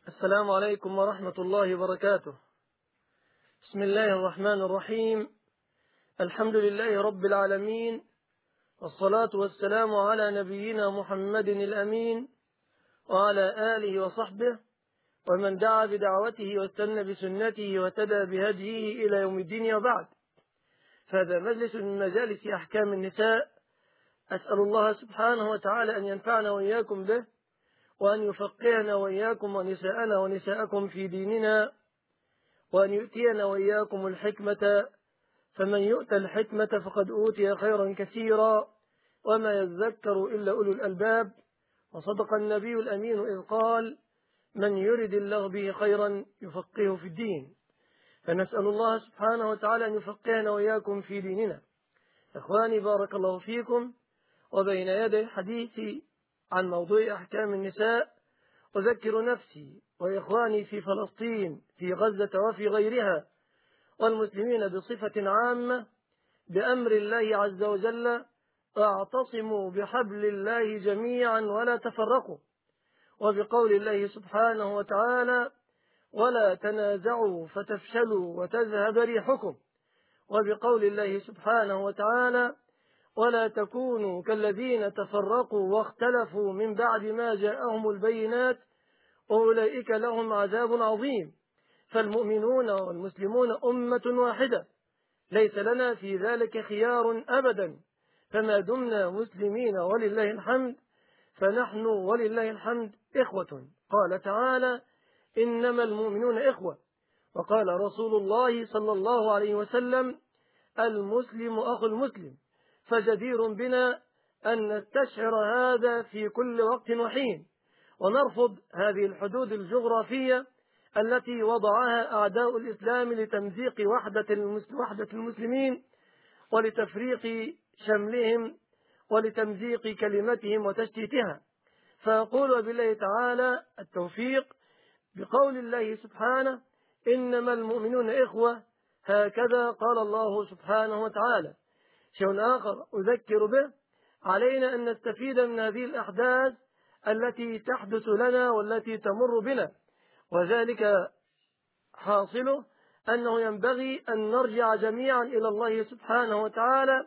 السلام عليكم ورحمة الله وبركاته. بسم الله الرحمن الرحيم. الحمد لله رب العالمين، والصلاة والسلام على نبينا محمد الأمين وعلى آله وصحبه ومن دعا بدعوته واستنى بسنته وتدى بهديه إلى يوم الدين. وبعد، فهذا مجلس من مجالس أحكام النساء. أسأل الله سبحانه وتعالى أن ينفعنا وإياكم به، وأن يفقهنا وإياكم ونساءنا ونساءكم في ديننا، وأن يؤتينا وإياكم الحكمة، فمن يؤتى الحكمة فقد أوتي خيرا كثيرا، وما يذكر إلا أولو الألباب. وصدق النبي الأمين إذ قال: من يرد الله به خيرا يفقهه في الدين. فنسأل الله سبحانه وتعالى أن يفقهنا وإياكم في ديننا. إخواني، بارك الله فيكم. وبين يدي حديثي عن موضوع أحكام النساء أذكر نفسي وإخواني في فلسطين، في غزة وفي غيرها، والمسلمين بصفة عامة، بأمر الله عز وجل: اعتصموا بحبل الله جميعا ولا تفرقوا. وبقول الله سبحانه وتعالى: ولا تنازعوا فتفشلوا وتذهب ريحكم. وبقول الله سبحانه وتعالى: ولا تكونوا كالذين تفرقوا واختلفوا من بعد ما جاءهم البينات أولئك لهم عذاب عظيم. فالمؤمنون والمسلمون أمة واحدة، ليس لنا في ذلك خيار أبدا. فما دمنا مسلمين ولله الحمد، فنحن ولله الحمد إخوة. قال تعالى: إنما المؤمنون إخوة. وقال رسول الله صلى الله عليه وسلم: المسلم أخو المسلم. فجدير بنا أن نستشعر هذا في كل وقت وحين، ونرفض هذه الحدود الجغرافية التي وضعها أعداء الإسلام لتمزيق وحدة المسلمين، ولتفريق شملهم، ولتمزيق كلمتهم وتشتيتها. فأقول وبالله تعالى التوفيق بقول الله سبحانه: إنما المؤمنون إخوة. هكذا قال الله سبحانه وتعالى. شيء آخر أذكر به: علينا أن نستفيد من هذه الأحداث التي تحدث لنا والتي تمر بنا، وذلك حاصله أنه ينبغي أن نرجع جميعا إلى الله سبحانه وتعالى،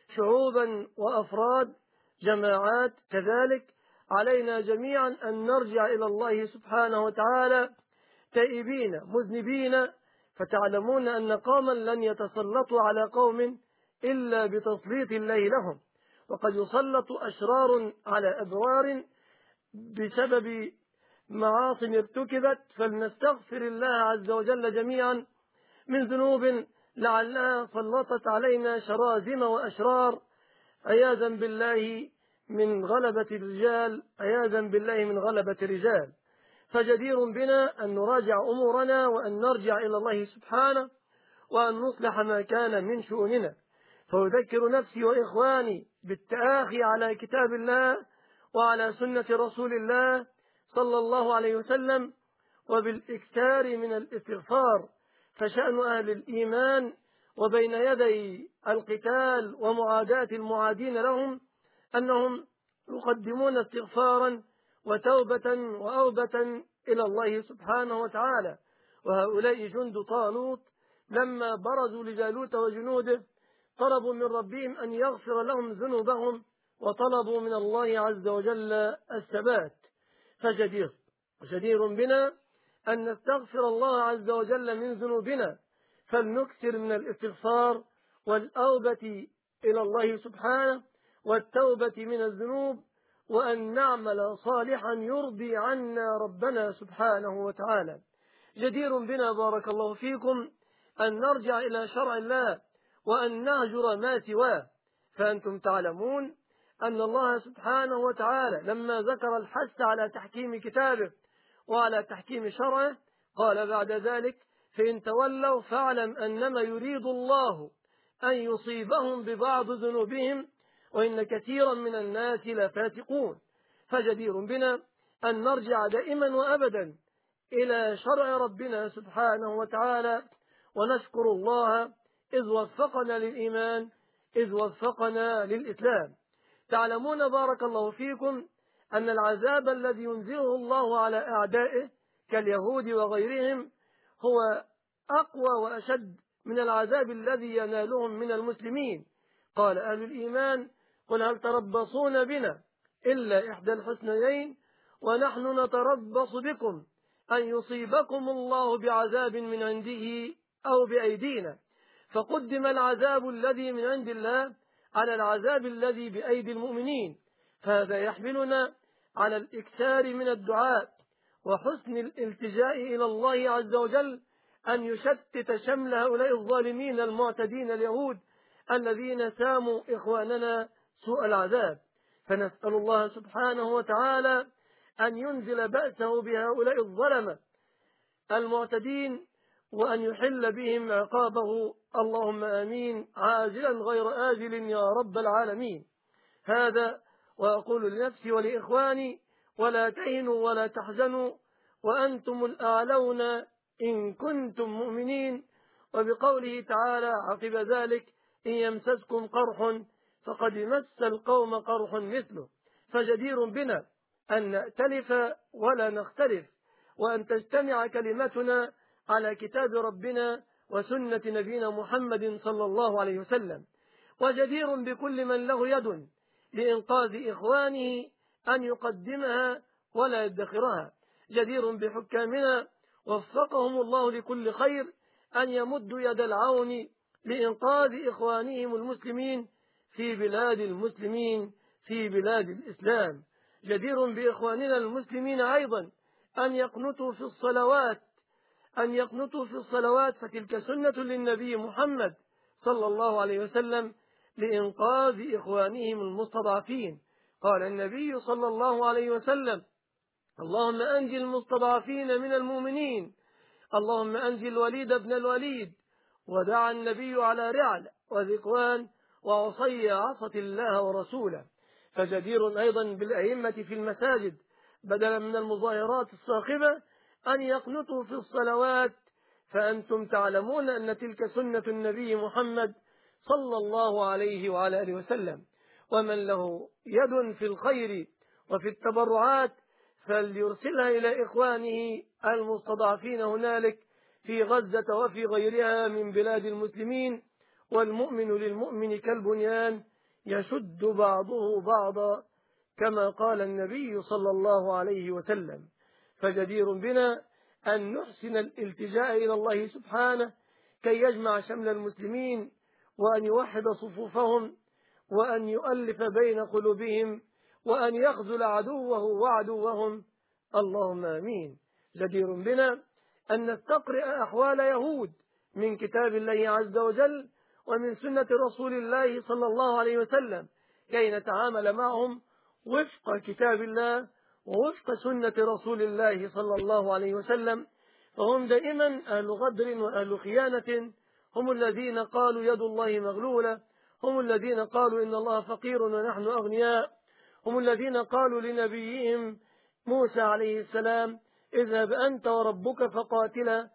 شعوبا وأفراد، جماعات كذلك. علينا جميعا أن نرجع إلى الله سبحانه وتعالى تائبين مذنبين. فتعلمون أن قوما لن يتسلطوا على قوم إلا بتسليط الله لهم، وقد يسلط أشرار على أبرار بسبب معاصٍ ارتكبت. فلنستغفر الله عز وجل جميعا من ذنوب لعلها سلطت علينا شرازم وأشرار، عياذا بالله من غلبة الرجال، عياذا بالله من غلبة الرجال. فجدير بنا أن نراجع أمورنا، وأن نرجع إلى الله سبحانه، وأن نصلح ما كان من شؤوننا. فأذكر نفسي وإخواني بالتآخي على كتاب الله وعلى سنة رسول الله صلى الله عليه وسلم، وبالإكثار من الاستغفار. فشأن أهل الإيمان وبين يدي القتال ومعاداة المعادين لهم أنهم يقدمون استغفارا وتوبة وأوبة إلى الله سبحانه وتعالى. وهؤلاء جند طالوت لما برزوا لجالوت وجنوده طلبوا من ربهم أن يغفر لهم ذنوبهم، وطلبوا من الله عز وجل الثبات. فجدير بنا أن نستغفر الله عز وجل من ذنوبنا، فلنكثر من الاستغفار والأوبة إلى الله سبحانه والتوبة من الذنوب، وأن نعمل صالحا يرضي عنا ربنا سبحانه وتعالى. جدير بنا بارك الله فيكم أن نرجع إلى شرع الله، وأن نهجر ما سواه. فأنتم تعلمون أن الله سبحانه وتعالى لما ذكر الحث على تحكيم كتابه وعلى تحكيم شرعه قال بعد ذلك: فإن تولوا فاعلم أنما يريد الله أن يصيبهم ببعض ذنوبهم وإن كثيرا من الناس لفاسقون. فجدير بنا أن نرجع دائما وأبدا إلى شرع ربنا سبحانه وتعالى، ونشكر الله إذ وفقنا للإيمان، إذ وفقنا للإسلام. تعلمون بارك الله فيكم أن العذاب الذي ينزله الله على أعدائه كاليهود وغيرهم هو أقوى وأشد من العذاب الذي ينالهم من المسلمين. قال أهل الإيمان: قل هل تربصون بنا إلا إحدى الحسنيين ونحن نتربص بكم أن يصيبكم الله بعذاب من عنده أو بأيدينا. فقدم العذاب الذي من عند الله على العذاب الذي بأيدي المؤمنين. فهذا يحملنا على الإكثار من الدعاء وحسن الالتجاء إلى الله عز وجل أن يشتت شمل هؤلاء الظالمين المعتدين اليهود الذين ساموا إخواننا سوء العذاب. فنسأل الله سبحانه وتعالى أن ينزل بأسه بهؤلاء الظلمة المعتدين وأن يحل بهم عقابه، اللهم آمين، عاجلا غير آجل يا رب العالمين. هذا وأقول لنفسي ولإخواني: ولا تهنوا ولا تحزنوا وأنتم الأعلون إن كنتم مؤمنين. وبقوله تعالى عقب ذلك: إن يمسسكم قرح فقد مس القوم قرح مثله. فجدير بنا أن نأتلف ولا نختلف، وأن تجتمع كلمتنا على كتاب ربنا وسنة نبينا محمد صلى الله عليه وسلم. وجدير بكل من له يد لإنقاذ إخوانه أن يقدمها ولا يدخرها. جدير بحكامنا وفقهم الله لكل خير أن يمدوا يد العون لإنقاذ إخوانهم المسلمين في بلاد المسلمين، في بلاد الإسلام. جدير بإخواننا المسلمين أيضا أن يقنطوا في الصلوات فتلك سنة للنبي محمد صلى الله عليه وسلم لإنقاذ إخوانهم المستضعفين. قال النبي صلى الله عليه وسلم: اللهم أنج المستضعفين من المؤمنين، اللهم أنج الوليد بن الوليد. ودعا النبي على رعل وذكوان وعصي عصت الله ورسوله. فجدير أيضا بالأئمة في المساجد بدلا من المظاهرات الصاخبة أن يقنطوا في الصلوات، فأنتم تعلمون أن تلك سنة النبي محمد صلى الله عليه وعلى آله وسلم. ومن له يد في الخير وفي التبرعات فليرسلها إلى إخوانه المستضعفين هنالك في غزة وفي غيرها من بلاد المسلمين. والمؤمن للمؤمن كالبنيان يشد بعضه بعضا كما قال النبي صلى الله عليه وسلم. فجدير بنا أن نحسن الالتجاء إلى الله سبحانه كي يجمع شمل المسلمين وأن يوحد صفوفهم وأن يؤلف بين قلوبهم وأن يخذل عدوه وعدوهم، اللهم آمين. جدير بنا أن نستقرئ أحوال يهود من كتاب الله عز وجل ومن سنة رسول الله صلى الله عليه وسلم كي نتعامل معهم وفق كتاب الله ووفق سنة رسول الله صلى الله عليه وسلم. فهم دائما أهل غدر وأهل خيانة، هم الذين قالوا يد الله مغلولة، هم الذين قالوا إن الله فقير ونحن أغنياء، هم الذين قالوا لنبيهم موسى عليه السلام: اذهب أنت وربك فقاتلا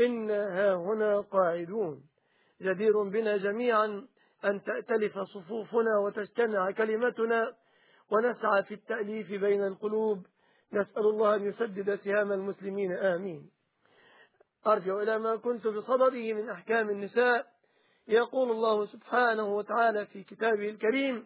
إنا هاهنا قاعدون. جدير بنا جميعا أن تأتلف صفوفنا وتجتمع كلمتنا ونسعى في التأليف بين القلوب. نسأل الله أن يسدد سهام المسلمين، آمين. أرجع إلى ما كنت بصدده من أحكام النساء. يقول الله سبحانه وتعالى في كتابه الكريم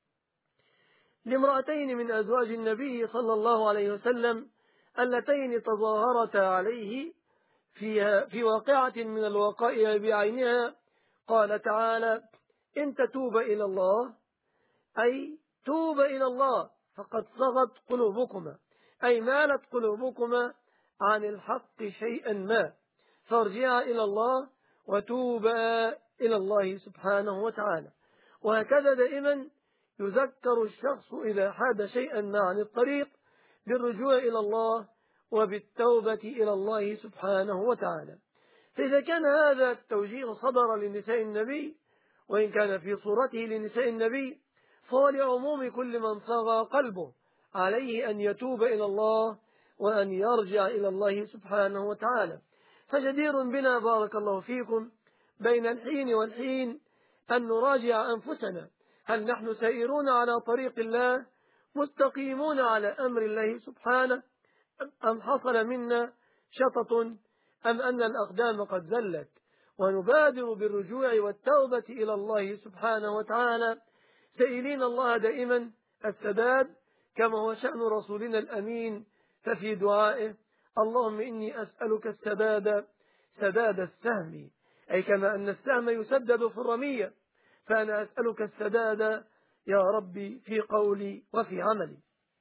لامرأتين من أزواج النبي صلى الله عليه وسلم اللتين تظاهرتا عليه في واقعة من الوقائع بعينها، قال تعالى: إن تتوب إلى الله، أي توب إلى الله، فقد صغت قلوبكما، أي مالت قلوبكما عن الحق شيئا ما، فارجعا إلى الله وتوبا إلى الله سبحانه وتعالى. وهكذا دائما يذكر الشخص إذا حاد شيئا ما عن الطريق بالرجوع إلى الله وبالتوبة إلى الله سبحانه وتعالى. فإذا كان هذا التوجيه صدر لنساء النبي وإن كان في صورته لنساء النبي، فهو لعموم كل من صغى قلبه عليه أن يتوب إلى الله وأن يرجع إلى الله سبحانه وتعالى. فجدير بنا بارك الله فيكم بين الحين والحين أن نراجع أنفسنا: هل نحن سائرون على طريق الله مستقيمون على أمر الله سبحانه، أم حصل منا شطط أم أن الأقدام قد زلت، ونبادر بالرجوع والتوبة إلى الله سبحانه وتعالى سائلين الله دائما السداد، كما هو شأن رسولنا الأمين. ففي دعائه: اللهم إني أسألك السداد سداد السهم، أي كما أن السهم يسدد في الرمية، فأنا أسألك السداد يا ربي في قولي وفي عملي.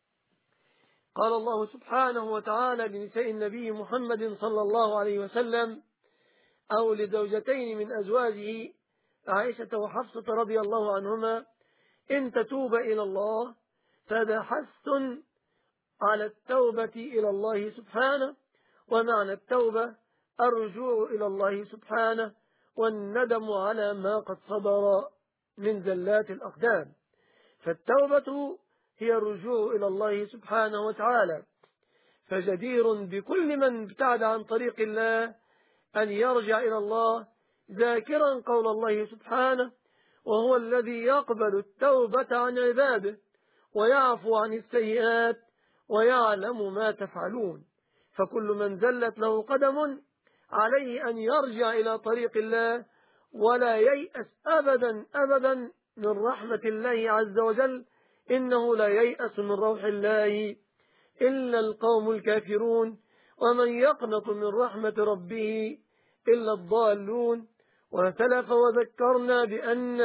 قال الله سبحانه وتعالى لنساء النبي محمد صلى الله عليه وسلم، أو لزوجتين من أزواجه عائشة وحفصة رضي الله عنهما: إن تتوب إلى الله، فهذا حث على التوبة إلى الله سبحانه، ومعنى التوبة الرجوع إلى الله سبحانه والندم على ما قد صدر من زلات الأقدام. فالتوبة هي الرجوع إلى الله سبحانه وتعالى، فجدير بكل من ابتعد عن طريق الله أن يرجع إلى الله ذاكرا قول الله سبحانه: وهو الذي يقبل التوبة عن عباده ويعفو عن السيئات ويعلم ما تفعلون. فكل من زلت له قدم عليه أن يرجع إلى طريق الله ولا ييأس أبدا أبدا من رحمة الله عز وجل. إنه لا ييأس من روح الله إلا القوم الكافرون، ومن يقنط من رحمة ربه إلا الضالون. وسلف وذكرنا بأن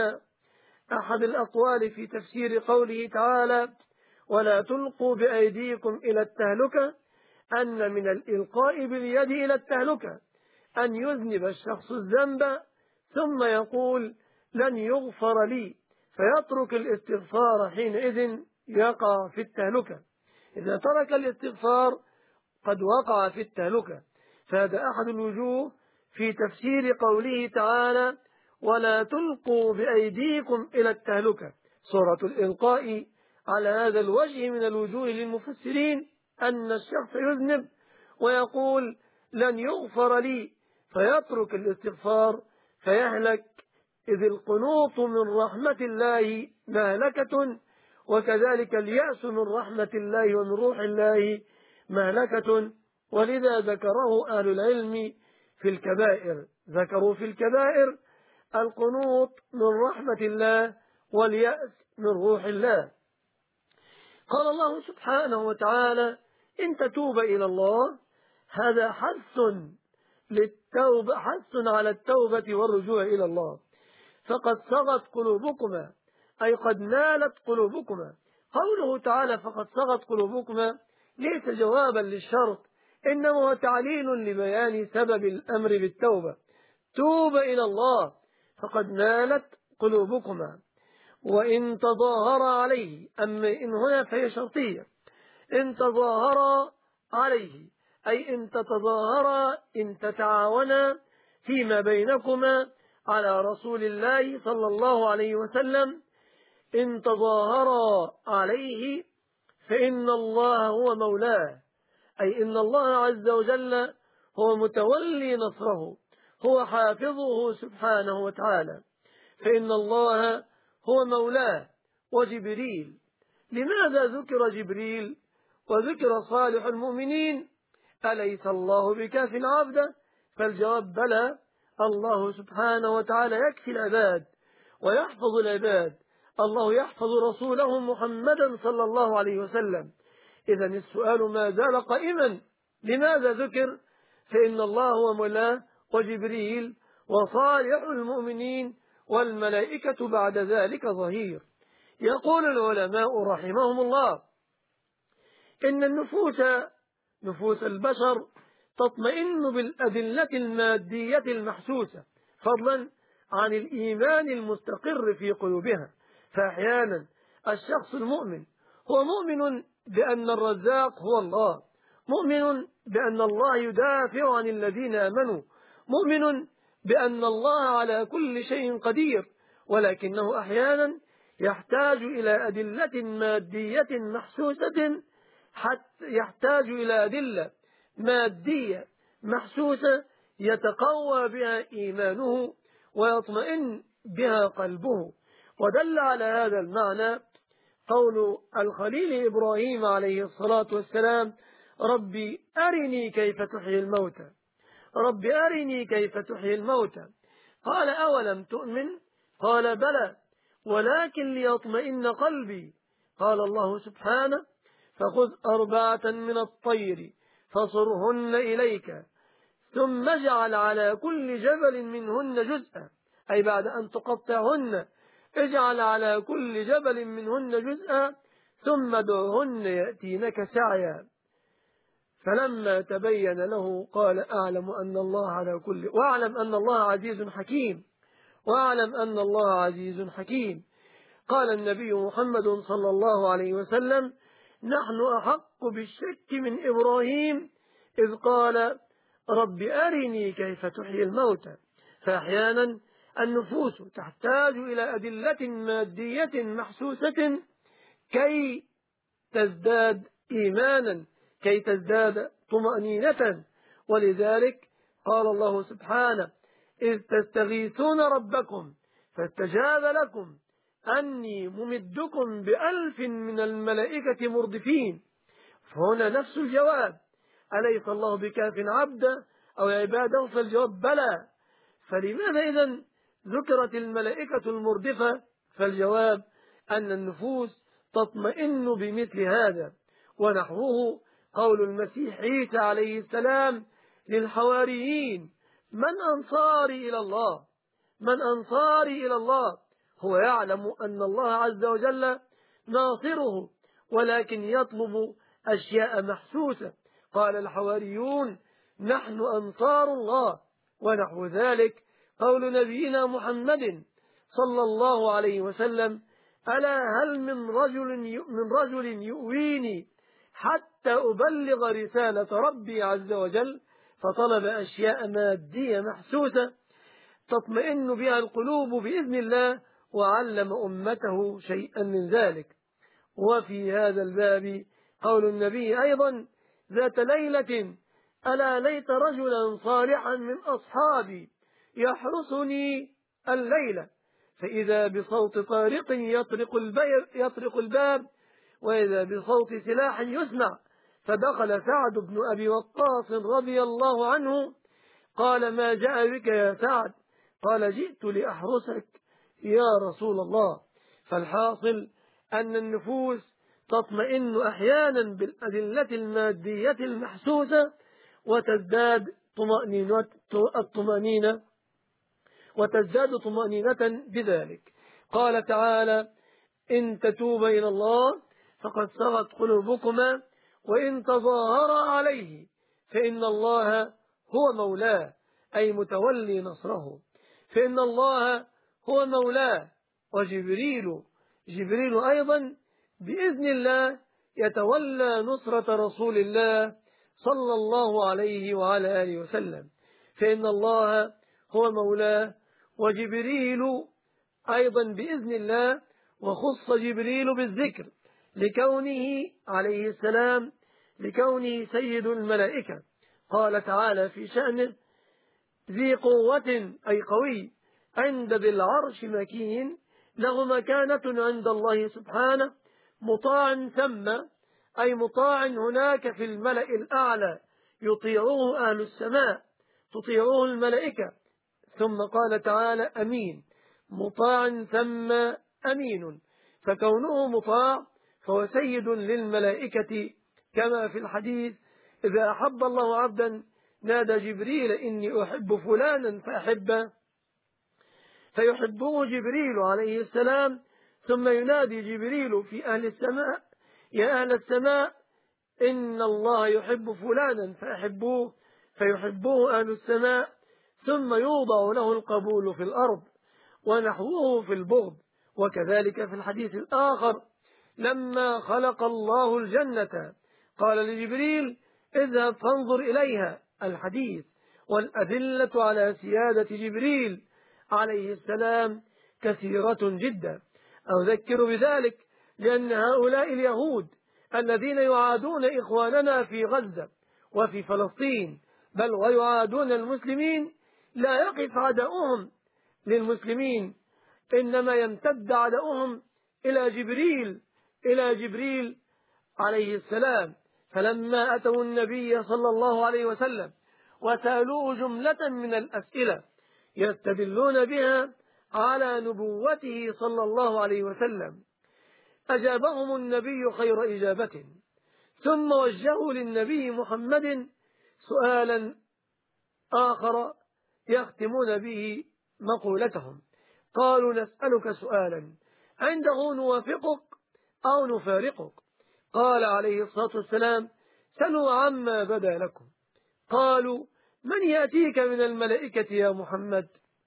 أحد الأقوال في تفسير قوله تعالى: ولا تلقوا بأيديكم إلى التهلكة، أن من الإلقاء باليد إلى التهلكة أن يذنب الشخص الذنب ثم يقول: لن يغفر لي، فيترك الاستغفار، حينئذ يقع في التهلكة. إذا ترك الاستغفار قد وقع في التهلكة. فهذا أحد الوجوه في تفسير قوله تعالى: ولا تلقوا بأيديكم إلى التهلكة. سورة الإلقاء على هذا الوجه من الوجوه للمفسرين أن الشخص يذنب ويقول: لن يغفر لي، فيترك الاستغفار فيهلك، إذ القنوط من رحمة الله مهلكة، وكذلك اليأس من رحمة الله ومن روح الله مهلكة. ولذا ذكره أهل العلم في الكبائر، ذكروا في الكبائر القنوط من رحمة الله واليأس من روح الله. قال الله سبحانه وتعالى: إن تتوب إلى الله، هذا حث للتوبة، حث على التوبة والرجوع إلى الله. فقد صغت قلوبكما، أي قد نالت قلوبكما. قوله تعالى فقد صغت قلوبكما ليس جوابا للشرط، إنما هو تعليل لبيان سبب الأمر بالتوبة. توب إلى الله فقد نالت قلوبكما. وإن تظاهر عليه، أما إن هنا فهي شرطية، إن تظاهر عليه أي إن تتظاهر، إن تتعاونا فيما بينكما على رسول الله صلى الله عليه وسلم، إن تظاهر عليه فإن الله هو مولاه، أي إن الله عز وجل هو متولي نصره، هو حافظه سبحانه وتعالى. فإن الله هو مولاه وجبريل. لماذا ذكر جبريل وذكر صالح المؤمنين؟ أليس الله بكاف عبده؟ فالجواب بلى، الله سبحانه وتعالى يكفي العباد ويحفظ العباد. الله يحفظ رسوله محمدا صلى الله عليه وسلم. إذا السؤال ما زال قائما: لماذا ذكر؟ فإن الله هو مولاه وجبريل وصالح المؤمنين والملائكة بعد ذلك ظهير. يقول العلماء رحمهم الله: إن النفوس، نفوس البشر، تطمئن بالأدلة المادية المحسوسة فضلا عن الإيمان المستقر في قلوبها. فأحيانا الشخص المؤمن هو مؤمن بأن الرزاق هو الله، مؤمن بأن الله يدافع عن الذين آمنوا، مؤمن بأن الله على كل شيء قدير، ولكنه أحيانا يحتاج إلى أدلة مادية محسوسة، حتى يحتاج إلى أدلة مادية محسوسة يتقوى بها إيمانه ويطمئن بها قلبه. ودل على هذا المعنى قول الخليل إبراهيم عليه الصلاة والسلام: ربي أرني كيف تحيي الموتى، ربي أرني كيف تحيي الموتى. قال أولم تؤمن؟ قال بلى ولكن ليطمئن قلبي. قال الله سبحانه فخذ 4 من الطير فصرهن إليك ثم اجعل على كل جبل منهن جزءا، أي بعد أن تقطعهن اجعل على كل جبل منهن جزءا ثم ادعهن يأتينك سعيا. فلما تبين له قال أعلم أن الله على كل وأعلم أن الله عزيز حكيم، وأعلم أن الله عزيز حكيم. قال النبي محمد صلى الله عليه وسلم نحن أحق بالشك من إبراهيم إذ قال رب أرني كيف تحيي الموتى. فأحيانا النفوس تحتاج إلى أدلة مادية محسوسة كي تزداد إيمانا، كي تزداد طمأنينة. ولذلك قال الله سبحانه إذ تستغيثون ربكم فاستجاب لكم أني ممدكم ب1000 من الملائكة مردفين. فهنا نفس الجواب، أليس الله بكاف عبدا أو عباده؟ فالجواب بلى. فلماذا إذن ذكرت الملائكة المردفة؟ فالجواب أن النفوس تطمئن بمثل هذا. ونحوه قول المسيح عيسى عليه السلام للحواريين من أنصاري إلى الله؟ من أنصاري إلى الله؟ هو يعلم أن الله عز وجل ناصره، ولكن يطلب أشياء محسوسة. قال الحواريون نحن أنصار الله. ونحو ذلك قول نبينا محمد صلى الله عليه وسلم ألا هل من رجل يؤويني حتى أبلغ رسالة ربي عز وجل؟ فطلب أشياء مادية محسوسة تطمئن بها القلوب بإذن الله، وعلم أمته شيئا من ذلك. وفي هذا الباب قول النبي أيضا ذات ليلة ألا ليت رجلا صالحا من أصحابي يحرسني الليلة، فإذا بصوت طارق يطرق الباب وإذا بصوت سلاح يسمع، فدخل سعد بن أبي وقاص رضي الله عنه قال ما جاء بك يا سعد؟ قال جئت لأحرسك يا رسول الله. فالحاصل أن النفوس تطمئن أحيانا بالأدلة المادية المحسوسة وتزداد طمأنينة بذلك. قال تعالى إن تتوبا إلى الله فقد صغت قلوبكما وإن تظاهرا عليه فإن الله هو مولاه، أي متولي نصره. فإن الله هو مولاه. جبريل أيضا بإذن الله يتولى نصرة رسول الله صلى الله عليه وعلى آله وسلم. فإن الله هو مولاه. وجبريل أيضا بإذن الله، وخص جبريل بالذكر لكونه عليه السلام لكونه سيد الملائكة. قال تعالى في شأنه ذي قوة أي قوي عند ذي العرش مكين له مكانة عند الله سبحانه مطاع ثم أي مطاع هناك في الملأ الأعلى يطيعوه أهل السماء تطيعوه الملائكة. ثم قال تعالى أمين مطاع ثم أمين، فكونه مطاع فهو سيد للملائكة كما في الحديث إذا أحب الله عبدا نادى جبريل إني أحب فلانا فأحبه، فيحبه جبريل عليه السلام. ثم ينادي جبريل في أهل السماء يا أهل السماء إن الله يحب فلانا فأحبوه، فيحبه أهل السماء. ثم يوضع له القبول في الأرض ونحوه في البغض. وكذلك في الحديث الآخر لما خلق الله الجنة قال لجبريل اذهب فانظر إليها الحديث. والأدلة على سيادة جبريل عليه السلام كثيرة جدا. أذكر بذلك لأن هؤلاء اليهود الذين يعادون إخواننا في غزة وفي فلسطين بل ويعادون المسلمين لا يقف عداؤهم للمسلمين، إنما يمتد عداؤهم إلى جبريل عليه السلام. فلما أتوا النبي صلى الله عليه وسلم وسألوه جملة من الأسئلة يستدلون بها على نبوته صلى الله عليه وسلم، أجابهم النبي خير إجابة، ثم وجهوا للنبي محمد سؤالا آخر يختمون به مقولتهم. قالوا: نسألك سؤالا عنده نوافقك أو نفارقك. قال عليه الصلاة والسلام: سلوا عما بدا لكم. قالوا: من يأتيك من الملائكة يا محمد؟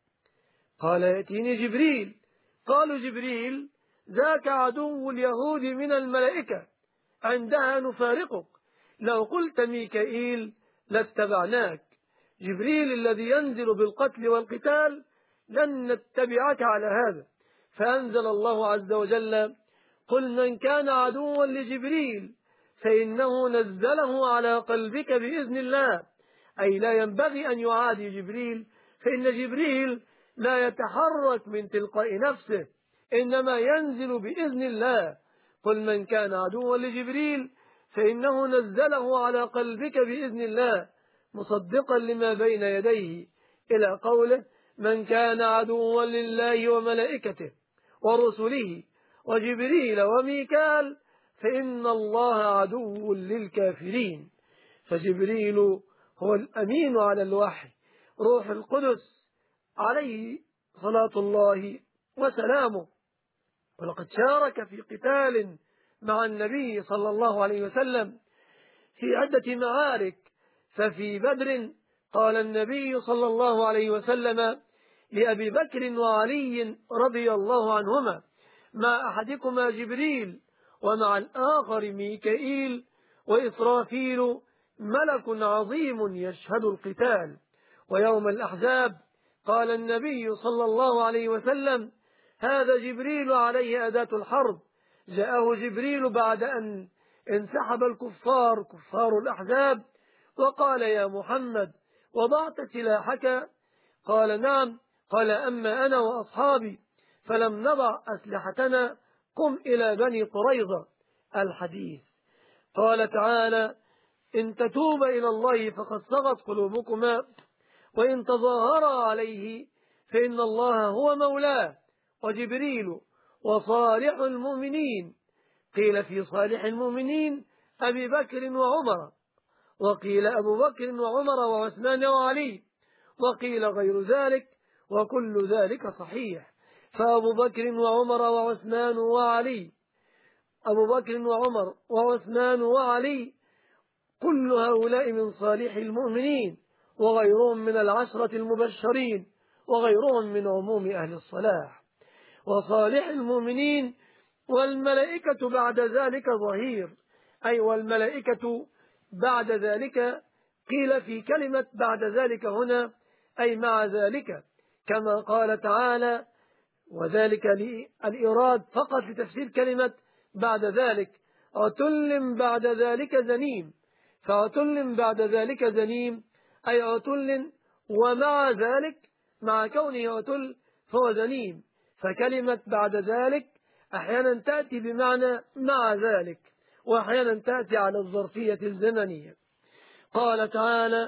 قال: يأتيني جبريل. قالوا: جبريل ذاك عدو اليهود من الملائكة، عندها نفارقك، لو قلت ميكائيل لاتبعناك، جبريل الذي ينزل بالقتل والقتال لن نتبعك على هذا. فأنزل الله عز وجل: قل من كان عدوا لجبريل فإنه نزله على قلبك بإذن الله، أي لا ينبغي أن يعادي جبريل، فإن جبريل لا يتحرك من تلقاء نفسه، إنما ينزل بإذن الله. قل من كان عدوا لجبريل فإنه نزله على قلبك بإذن الله مصدقا لما بين يديه، إلى قوله: من كان عدوا لله وملائكته ورسله وجبريل وميكال فإن الله عدو للكافرين. فجبريل هو الأمين على الوحي، روح القدس عليه صلاة الله وسلامه، ولقد شارك في قتال مع النبي صلى الله عليه وسلم في عدة معارك. ففي بدر قال النبي صلى الله عليه وسلم لأبي بكر وعلي رضي الله عنهما: مع أحدكما جبريل ومع الآخر ميكائيل وإسرافيل ملك عظيم يشهد القتال. ويوم الأحزاب قال النبي صلى الله عليه وسلم: هذا جبريل عليه أداة الحرب، جاءه جبريل بعد أن انسحب الكفار كفار الأحزاب وقال: يا محمد وضعت سلاحك؟ قال: نعم. قال: أما أنا وأصحابي فلم نضع أسلحتنا، قم إلى بني قريظة. الحديث. قال تعالى: إن تتوب إلى الله فقد صغت قلوبكما، وإن تظاهرا عليه فإن الله هو مولاه وجبريل وصالح المؤمنين. قيل في صالح المؤمنين أبي بكر وعمر، وقيل أبو بكر وعمر وعثمان وعلي، وقيل غير ذلك، وكل ذلك صحيح. فأبو بكر وعمر وعثمان وعلي، أبو بكر وعمر وعثمان وعلي كل هؤلاء من صالح المؤمنين، وغيرهم من العشرة المبشرين، وغيرهم من عموم أهل الصلاح. وصالح المؤمنين والملائكة بعد ذلك ظهير، أي والملائكة بعد ذلك. قيل في كلمة بعد ذلك هنا أي مع ذلك، كما قال تعالى: وذلك الإيراد فقط لتفسير كلمة بعد ذلك. عتل بعد ذلك زنيم، فعتل بعد ذلك زنيم أي عتل ومع ذلك، مع كونه عتل فهو زنيم. فكلمة بعد ذلك أحيانا تأتي بمعنى مع ذلك، وأحيانا تأتي على الظرفية الزمنية. قال تعالى: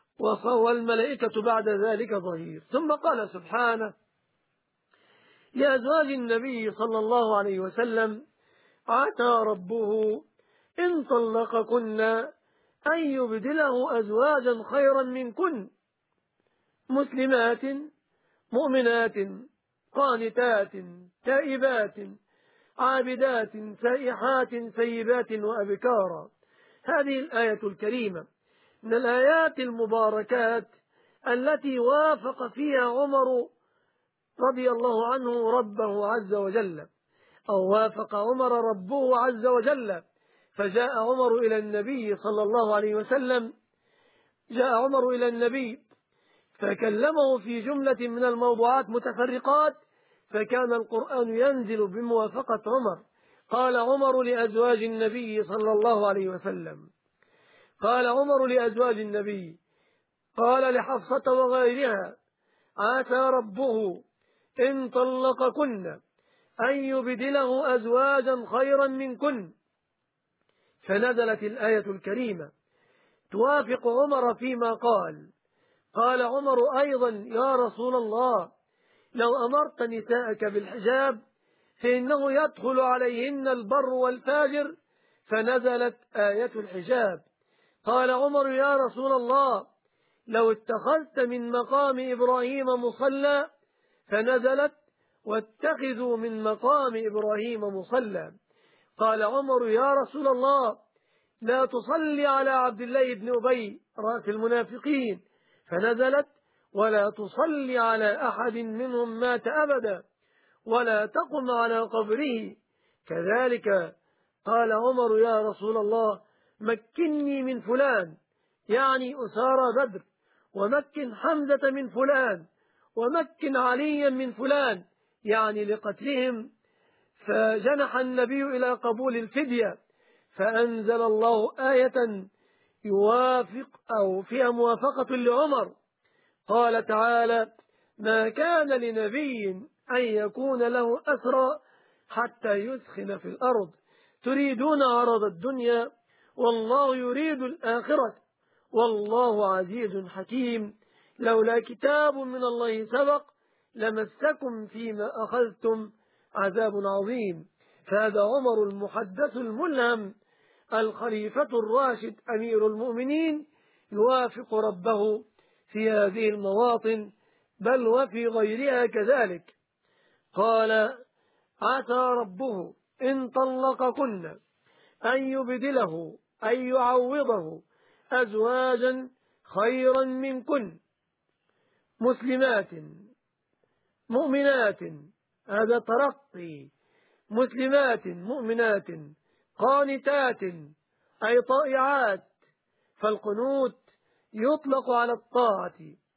والملائكة بعد ذلك ظهير. ثم قال سبحانه لأزواج النبي صلى الله عليه وسلم: عسى ربه إن طلقكن أن يبدله أزواجا خيرا منكن مسلمات مؤمنات قانتات تائبات عابدات سائحات سيبات وأبكارا. هذه الآية الكريمة من الآيات المباركات التي وافق فيها عمر رضي الله عنه ربه عز وجل، أو وافق عمر ربه عز وجل. فجاء عمر إلى النبي صلى الله عليه وسلم، جاء عمر إلى النبي فكلمه في جملة من الموضوعات متفرقات، فكان القرآن ينزل بموافقة عمر. قال عمر لأزواج النبي صلى الله عليه وسلم، قال عمر لأزواج النبي، قال لحفصة وغيرها: عسى ربه إن طلقكن أن يبدله أزواجا خيرا منكن فنزلت الآية الكريمة توافق عمر فيما قال. قال عمر أيضا: يا رسول الله، لو أمرت نساءك بالحجاب فإنه يدخل عليهن البر والفاجر، فنزلت آية الحجاب. قال عمر: يا رسول الله، لو اتخذت من مقام إبراهيم مصلى، فنزلت: واتخذوا من مقام إبراهيم مصلى. قال عمر: يا رسول الله، لا تصلي على عبد الله بن أبي رأس المنافقين، فنزلت: ولا تصلي على أحد منهم مات أبدا ولا تقم على قبره. كذلك قال عمر: يا رسول الله، مكني من فلان، يعني أسارى بدر، ومكن حمزة من فلان، ومكن عليا من فلان، يعني لقتلهم. فجنح النبي إلى قبول الفدية، فأنزل الله آية يوافق أو فيها موافقة لعمر. قال تعالى: ما كان لنبي أن يكون له أسرى حتى يثخن في الأرض تريدون عرض الدنيا والله يريد الآخرة والله عزيز حكيم. لولا كتاب من الله سبق لمسكم فيما أخذتم عذاب عظيم. فهذا عمر المحدث الملهم الخليفة الراشد أمير المؤمنين يوافق ربه في هذه المواطن، بل وفي غيرها كذلك. قال: عسى ربه إن طلقكن أن يبدله أن يعوضه أزواجا خيرا منكن مسلمات مؤمنات، هذا ترقي، مسلمات مؤمنات قانتات أي طائعات. فالقنوت يطلق على الطاعة،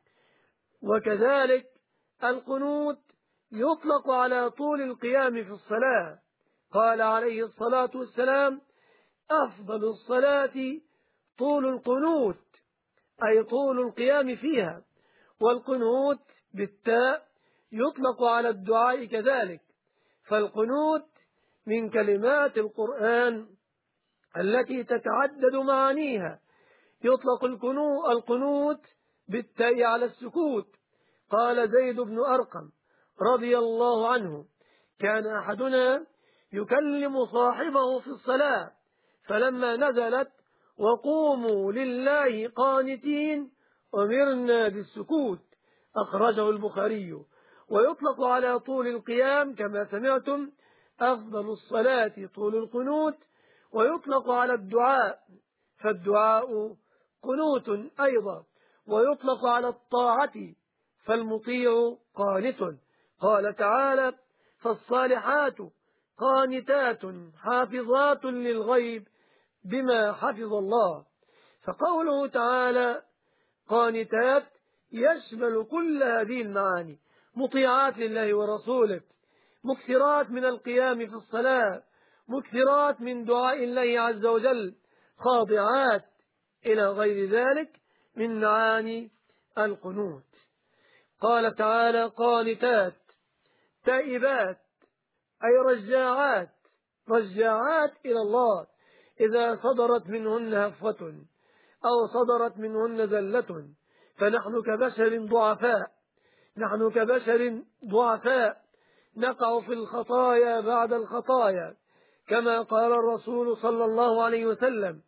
وكذلك القنوت يطلق على طول القيام في الصلاة. قال عليه الصلاة والسلام: أفضل الصلاة طول القنوت، أي طول القيام فيها. والقنوت بالتاء يطلق على الدعاء كذلك. فالقنوت من كلمات القرآن التي تتعدد معانيها. يطلق القنوت بالتاء على السكوت. قال زيد بن أرقم رضي الله عنه: كان أحدنا يكلم صاحبه في الصلاة، فلما نزلت: وقوموا لله قانتين، أمرنا بالسكوت. أخرجه البخاري. ويطلق على طول القيام كما سمعتم: أفضل الصلاة طول القنوت. ويطلق على الدعاء، فالدعاء قنوت أيضا. ويطلق على الطاعة، فالمطيع قانت. قال تعالى: فالصالحات قانتات حافظات للغيب بما حفظ الله. فقوله تعالى قانتات يشمل كل هذه المعاني: مطيعات لله ورسوله، مكثرات من القيام في الصلاة، مكثرات من دعاء الله عز وجل، خاضعات، إلى غير ذلك من معاني القنوت. قال تعالى قانتات تائبات أي رجاعات، رجاعات إلى الله إذا صدرت منهن هفوة أو صدرت منهن زلة. فنحن كبشر ضعفاء، نحن كبشر ضعفاء نقع في الخطايا بعد الخطايا، كما قال الرسول صلى الله عليه وسلم: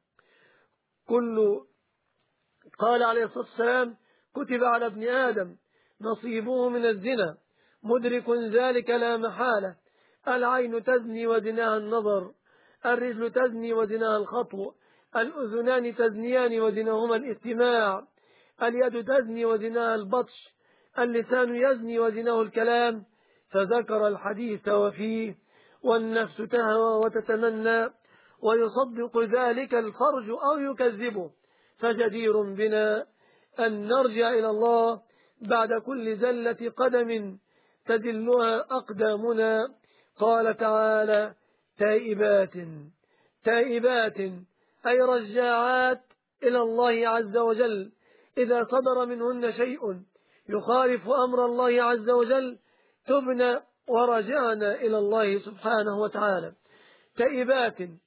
قال عليه الصلاة والسلام: كتب على ابن آدم نصيبه من الزنا، مدرك ذلك لا محالة. العين تزني وزناها النظر، الرجل تزني وزناها الخطو، الأذنان تزنيان وزناهما الاستماع، اليد تزني وزناها البطش، اللسان يزني وزناه الكلام. فذكر الحديث وفيه: والنفس تهوى وتتمنى ويصدق ذلك الفرج أو يكذبه. فجدير بنا أن نرجع إلى الله بعد كل زلة قدم تدلها أقدامنا. قال تعالى تائبات، تائبات أي رجاعات إلى الله عز وجل إذا صدر منهن شيء يخالف أمر الله عز وجل تبنى ورجعنا إلى الله سبحانه وتعالى. تائبات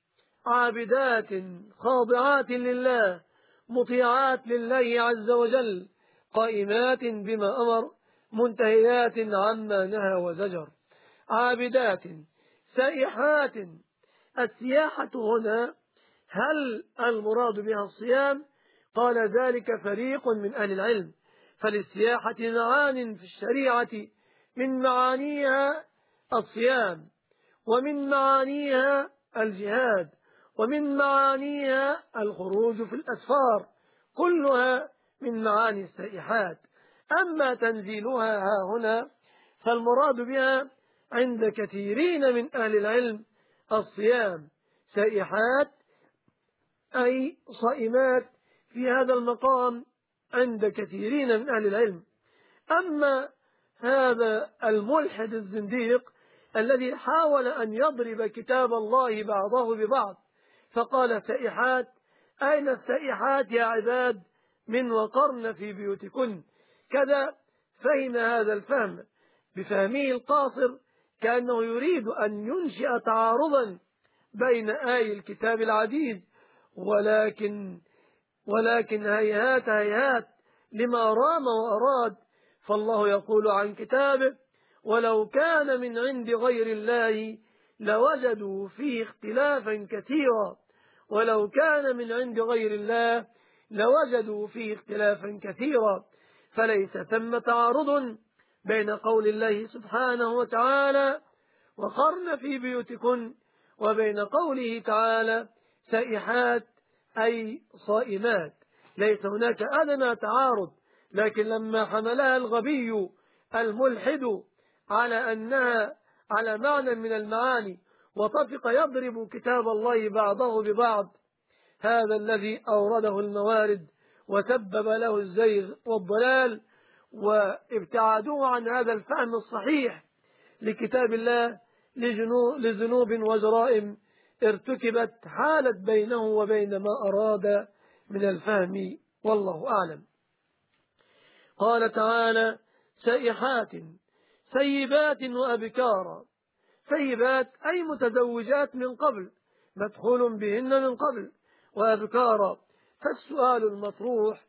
عابدات خاضعات لله مطيعات لله عز وجل قائمات بما أمر منتهيات عما نهى وزجر. عابدات سائحات. السياحة هنا هل المراد بها الصيام؟ قال ذلك فريق من أهل العلم، فللسياحة معان في الشريعة من معانيها الصيام، ومن معانيها الجهاد، ومن معانيها الخروج في الأسفار، كلها من معاني السائحات. أما تنزيلها ها هنا فالمراد بها عند كثيرين من أهل العلم الصيام. سائحات أي صائمات في هذا المقام عند كثيرين من أهل العلم. أما هذا الملحد الزنديق الذي حاول أن يضرب كتاب الله بعضه ببعض فقال سائحات، أين السائحات يا عباد من وقرن في بيوتكن؟ كذا فهم هذا الفهم بفهمه القاصر كأنه يريد أن ينشئ تعارضا بين آي الكتاب العزيز، ولكن هيهات هيهات لما رام وأراد. فالله يقول عن كتابه: ولو كان من عند غير الله لوجدوا فيه اختلافا كثيرا. ولو كان من عند غير الله لوجدوا فيه اختلافا كثيرا. فليس ثم تعارض بين قول الله سبحانه وتعالى وقرن في بيوتكن وبين قوله تعالى سائحات أي صائمات. ليس هناك أدنى تعارض، لكن لما حملها الغبي الملحد على أنها على معنى من المعاني وطفق يضرب كتاب الله بعضه ببعض، هذا الذي أورده الموارد وسبب له الزيغ والضلال وابتعادوه عن هذا الفهم الصحيح لكتاب الله لذنوب وجرائم ارتكبت حالت بينه وبين ما أراد من الفهم، والله أعلم. قال تعالى سائحات سيبات وأبكارا. سيبات أي متزوجات من قبل، مدخول بهن من قبل، وأبكارا. فالسؤال المطروح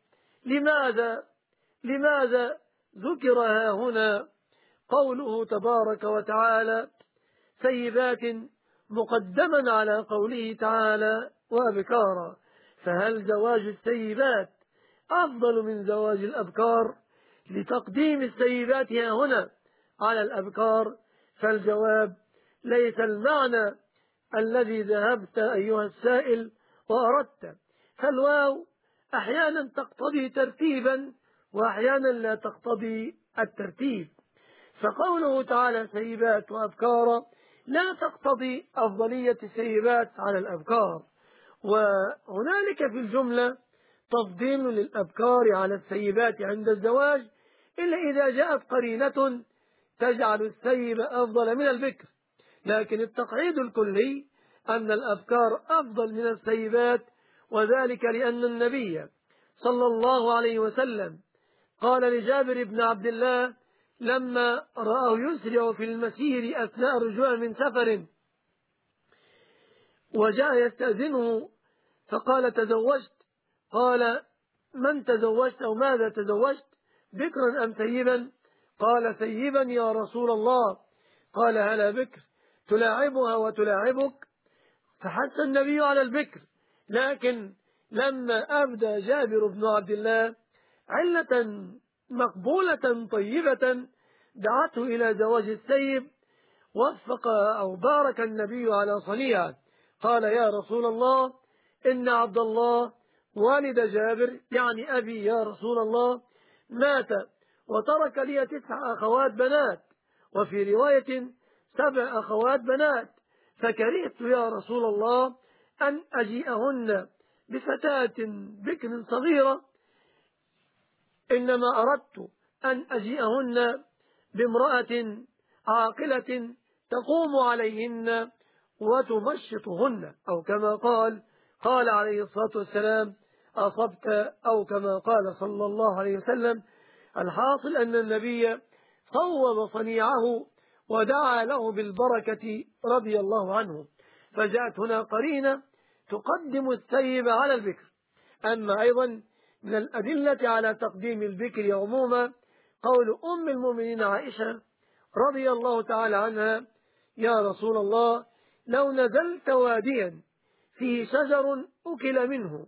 لماذا ذكرها هنا قوله تبارك وتعالى سيبات مقدما على قوله تعالى وأبكارا؟ فهل زواج السيبات أفضل من زواج الأبكار لتقديم السيبات هنا على الأبكار؟ فالجواب ليس المعنى الذي ذهبت أيها السائل وأردت. فالواو أحيانا تقتضي ترتيبا وأحيانا لا تقتضي الترتيب. فقوله تعالى سيبات وأبكارا لا تقتضي أفضلية السيبات على الأبكار، وهنالك في الجملة تفضيل للأبكار على السيبات عند الزواج إلا إذا جاءت قرينة تجعل السيب أفضل من البكر. لكن التقعيد الكلي أن الأبكار أفضل من السيبات، وذلك لأن النبي صلى الله عليه وسلم قال لجابر بن عبد الله لما رآه يسرع في المسير أثناء رجوع من سفر وجاء يستأذنه فقال تزوجت؟ قال من تزوجت أو ماذا تزوجت، بكرا أم سيبا؟ قال سيبا يا رسول الله. قال هلا بكر تلاعبها وتلاعبك؟ فحث النبي على البكر، لكن لما أبدى جابر بن عبد الله علة مقبولة طيبة دعته إلى زواج السيب وفق أو بارك النبي على صنيعه. قال يا رسول الله إن عبد الله والد جابر يعني أبي يا رسول الله مات وترك لي 9 أخوات بنات، وفي رواية 7 أخوات بنات، فكرهت يا رسول الله أن أجيئهن بفتاة بكر صغيرة، إنما أردت أن أجيئهن بامرأة عاقلة تقوم عليهن وتمشطهن، أو كما قال عليه الصلاة والسلام أصبت، أو كما قال صلى الله عليه وسلم. الحاصل أن النبي صوب صنيعه ودعا له بالبركة رضي الله عنه. فجاءت هنا قرينة تقدم الثيب على البكر. أما أيضا من الأدلة على تقديم البكر عموما قول أم المؤمنين عائشة رضي الله تعالى عنها: يا رسول الله، لو نزلت واديا فيه شجر أكل منه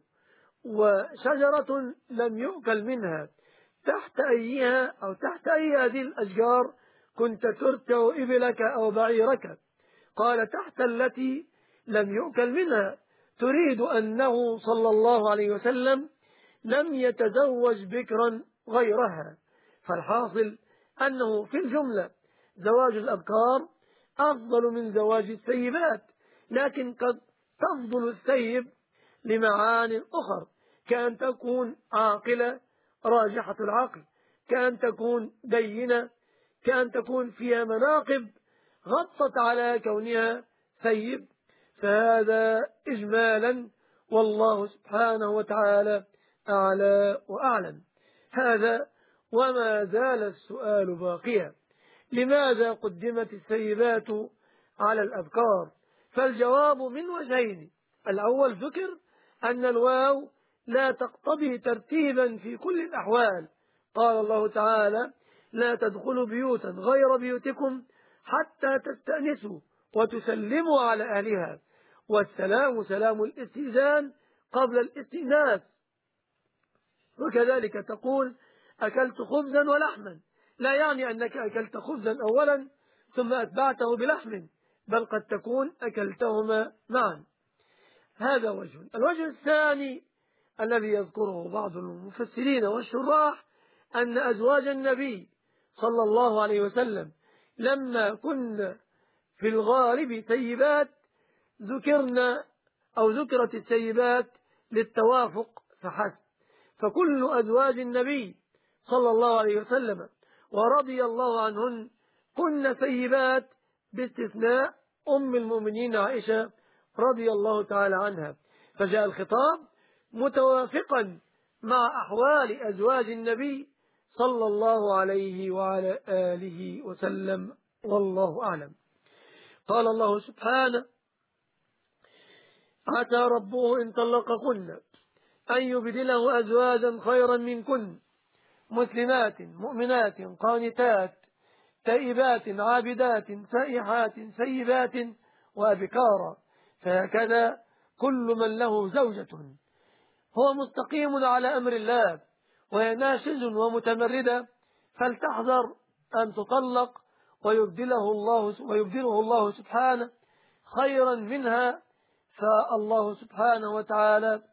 وشجرة لم يؤكل منها، تحت أيها أو تحت أي هذه الأشجار كنت ترتع إبلك أو بعيرك؟ قال: تحت التي لم يؤكل منها، تريد أنه صلى الله عليه وسلم لم يتزوج بكرا غيرها. فالحاصل أنه في الجملة زواج الأبكار أفضل من زواج الثيبات، لكن قد تفضل الثيب لمعان أخر، كأن تكون عاقلة راجحة العقل، كأن تكون دينة، كأن تكون فيها مناقب غطت على كونها ثيب. فهذا إجمالا، والله سبحانه وتعالى أعلى وأعلم. هذا وما زال السؤال باقيا: لماذا قدمت الثيبات على الأبكار؟ فالجواب من وجهين: الأول ذكر أن الواو لا تقتضي ترتيبا في كل الأحوال. قال الله تعالى: لا تدخلوا بيوتا غير بيوتكم حتى تستأنسوا وتسلموا على أهلها، والسلام سلام الاستئذان قبل الاستئناس. وكذلك تقول: أكلت خبزا ولحما، لا يعني أنك أكلت خبزا أولا ثم أتبعته بلحم، بل قد تكون أكلتهما معا. هذا وجه. الوجه الثاني الذي يذكره بعض المفسرين والشراح أن أزواج النبي صلى الله عليه وسلم لما كن في الغالب ثيبات ذكرنا أو ذكرت الثيبات للتوافق فحسب، فكل أزواج النبي صلى الله عليه وسلم ورضي الله عنهن كن ثيبات باستثناء أم المؤمنين عائشة رضي الله تعالى عنها، فجاء الخطاب متوافقا مع أحوال أزواج النبي صلى الله عليه وعلى آله وسلم، والله أعلم. قال الله سبحانه: عسى ربه إن طلقكن أن يبدله أزواجا خيرا منكن مسلمات مؤمنات قانتات تائبات عابدات سائحات سيبات وأبكارا. فهكذا كل من له زوجة هو مستقيم على أمر الله وهي ناشز ومتمردة فلتحذر أن تطلق ويبدله الله سبحانه خيرا منها. فالله سبحانه وتعالى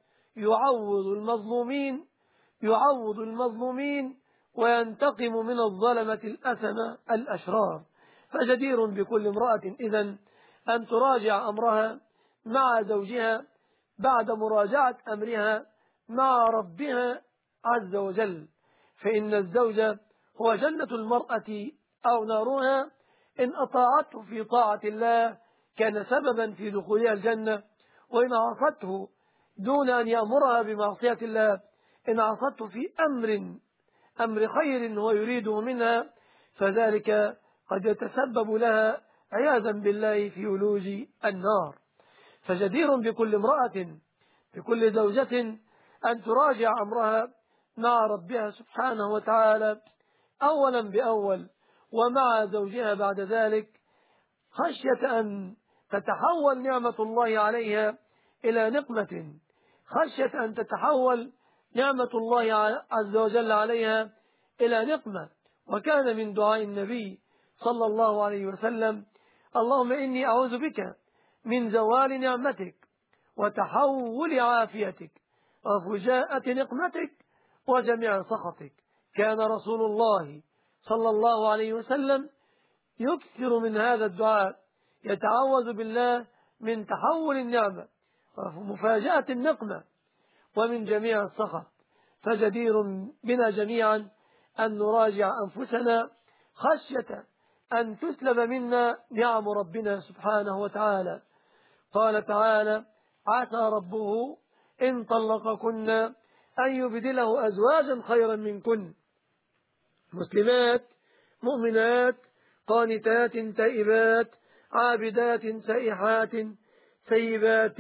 يعوض المظلومين وينتقم من الظلمة الأثمة الأشرار. فجدير بكل امرأة إذن أن تراجع أمرها مع زوجها بعد مراجعة أمرها مع ربها عز وجل، فإن الزوج هو جنة المرأة أو نارها، إن أطاعته في طاعة الله كان سببا في دخولها الجنة، وإن عصته دون أن يأمرها بمعصية الله، إن عصته في أمر خير ويريده منها، فذلك قد يتسبب لها عياذا بالله في ولوج النار. فجدير بكل امرأة بكل زوجة أن تراجع أمرها مع ربها سبحانه وتعالى أولا بأول ومع زوجها بعد ذلك، خشية أن تتحول نعمة الله عليها إلى نقمة، خشية أن تتحول نعمة الله عز وجل عليها إلى نقمة. وكان من دعاء النبي صلى الله عليه وسلم: اللهم إني أعوذ بك من زوال نعمتك وتحول عافيتك وفجاءة نقمتك وجميع سخطك. كان رسول الله صلى الله عليه وسلم يكثر من هذا الدعاء، يتعوذ بالله من تحول النعمة ومفاجأة النقمة ومن جميع السخط. فجدير بنا جميعا أن نراجع أنفسنا خشية أن تسلب منا نعم ربنا سبحانه وتعالى. قال تعالى: عسى ربه إن طلقكن أن يبدله أزواجا خيرا منكن مسلمات مؤمنات قانتات تائبات عابدات سائحات سيبات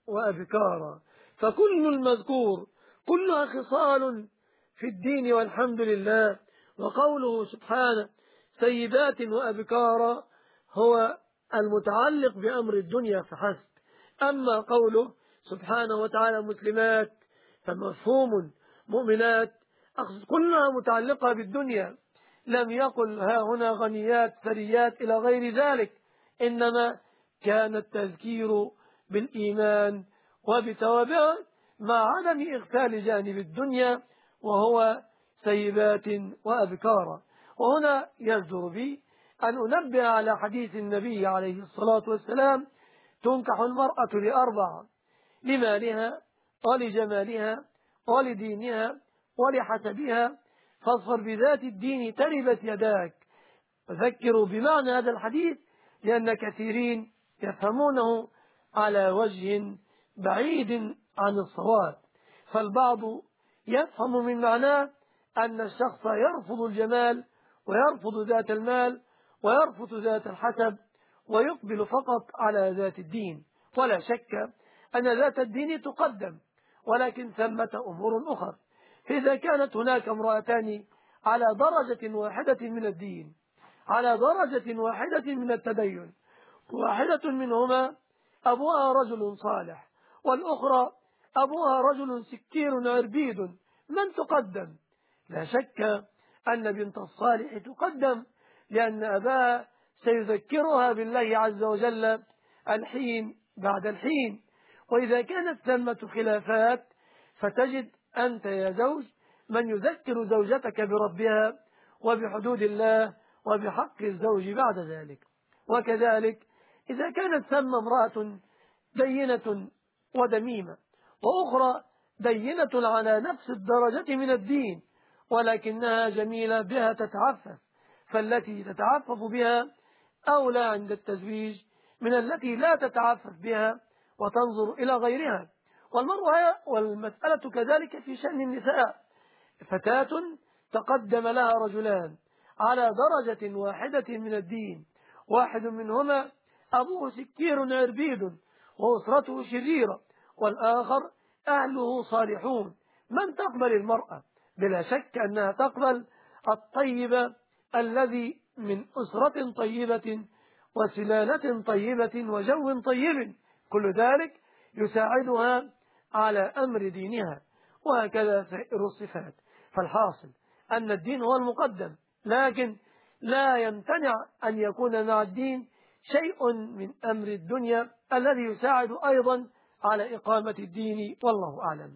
وأبكارا. فكل المذكور كلها خصال في الدين والحمد لله. وقوله سبحانه سيبات وأبكارا هو المتعلق بأمر الدنيا فحسب. أما قوله سبحانه وتعالى مسلمات فمفهوم مؤمنات أقصد كلها متعلقة بالدنيا. لم يقل ها هنا غنيات ثريات إلى غير ذلك، إنما كان التذكير بالإيمان وبتوابعه مع عدم إغفال جانب الدنيا وهو سيبات وأبكارا. وهنا يصدر بي أن أنبه على حديث النبي عليه الصلاة والسلام تنكح المرأة لأربع: لمالها ولجمالها ولدينها ولحسبها فاصفر بذات الدين تربت يداك. فذكروا بمعنى هذا الحديث لأن كثيرين يفهمونه على وجه بعيد عن الصواب. فالبعض يفهم من معناه أن الشخص يرفض الجمال ويرفض ذات المال ويرفض ذات الحسب ويقبل فقط على ذات الدين. ولا شك أن ذات الدين تقدم، ولكن ثمة أمور أخرى. فإذا كانت هناك امرأتان على درجة واحدة من الدين، على درجة واحدة من التدين، واحدة منهما أبوها رجل صالح والأخرى أبوها رجل سكير عربيد، من تقدم؟ لا شك أن بنت الصالح تقدم، لأن أباها سيذكرها بالله عز وجل الحين بعد الحين. وإذا كانت ثمة خلافات فتجد أنت يا زوج من يذكر زوجتك بربها وبحدود الله وبحق الزوج بعد ذلك. وكذلك إذا كانت ثم امرأة دينة ودميمة وأخرى دينة على نفس الدرجة من الدين ولكنها جميلة بها تتعفف، فالتي تتعفف بها أولى عند التزويج من التي لا تتعفف بها وتنظر إلى غيرها. والمسألة كذلك في شأن النساء. فتاة تقدم لها رجلان على درجة واحدة من الدين، واحد منهما أبوه سكير عربيد وأسرته شريرة والآخر أهله صالحون، من تقبل المرأة؟ بلا شك أنها تقبل الطيب الذي من أسرة طيبة وسلالة طيبة وجو طيب، كل ذلك يساعدها على أمر دينها. وهكذا سائر الصفات. فالحاصل أن الدين هو المقدم، لكن لا يمتنع أن يكون مع الدين شيء من أمر الدنيا الذي يساعد أيضا على إقامة الدين، والله أعلم.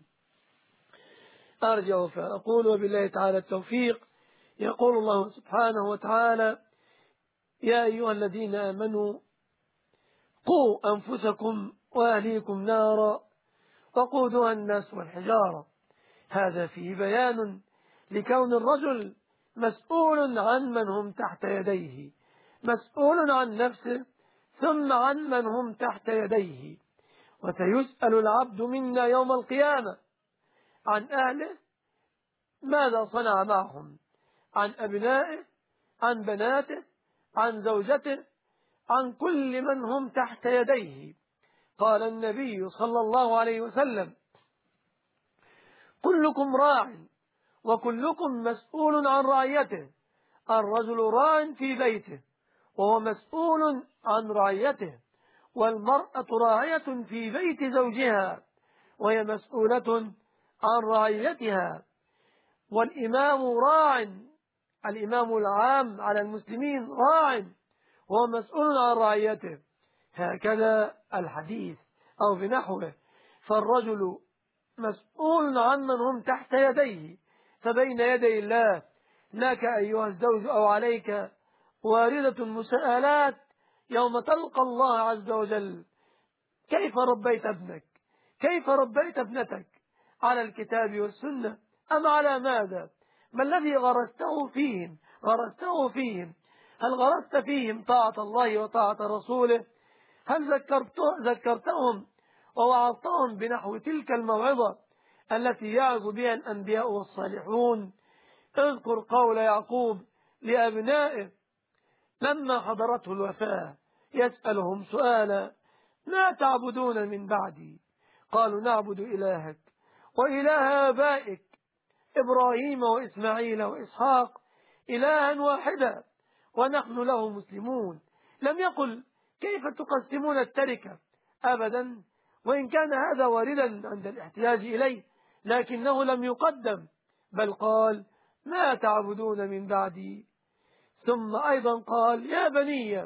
أرجع فأقول وبالله تعالى التوفيق. يقول الله سبحانه وتعالى: يا أيها الذين آمنوا قوا أنفسكم وأهليكم نارا وقودها الناس والحجارة. هذا فيه بيان لكون الرجل مسؤول عن من هم تحت يديه، مسؤول عن نفسه ثم عن من هم تحت يديه. وسيسأل العبد منا يوم القيامة عن أهله ماذا صنع معهم، عن أبنائه، عن بناته، عن زوجته، عن كل من هم تحت يديه. قال النبي صلى الله عليه وسلم: كلكم راع وكلكم مسؤول عن رعيته. الرجل راع في بيته وهو مسؤول عن رعيته، والمرأة راعية في بيت زوجها وهي مسؤولة عن رعيتها. والإمام راع، الإمام العام على المسلمين راع وهو مسؤول عن رعيته. هكذا الحديث أو بنحوه. فالرجل مسؤول عن من هم تحت يديه. فبين يدي الله لك أيها الزوج أو عليك واردة مساءلات يوم تلقى الله عز وجل: كيف ربيت ابنك؟ كيف ربيت ابنتك؟ على الكتاب والسنة أم على ماذا؟ ما الذي غرسته فيهم؟ هل غرست فيهم طاعة الله وطاعة رسوله؟ هل ذكرتهم ووعظتهم بنحو تلك الموعظة التي يعظ بها الأنبياء والصالحون؟ اذكر قول يعقوب لأبنائه لما حضرته الوفاة يسألهم سؤالا: ما تعبدون من بعدي؟ قالوا نعبد إلهك وإله آبائك إبراهيم وإسماعيل وإسحاق إلها واحدا ونحن له مسلمون. لم يقل كيف تقسمون التركة أبدا، وإن كان هذا واردا عند الاحتياج إليه، لكنه لم يقدم، بل قال ما تعبدون من بعدي. ثم أيضا قال يا بني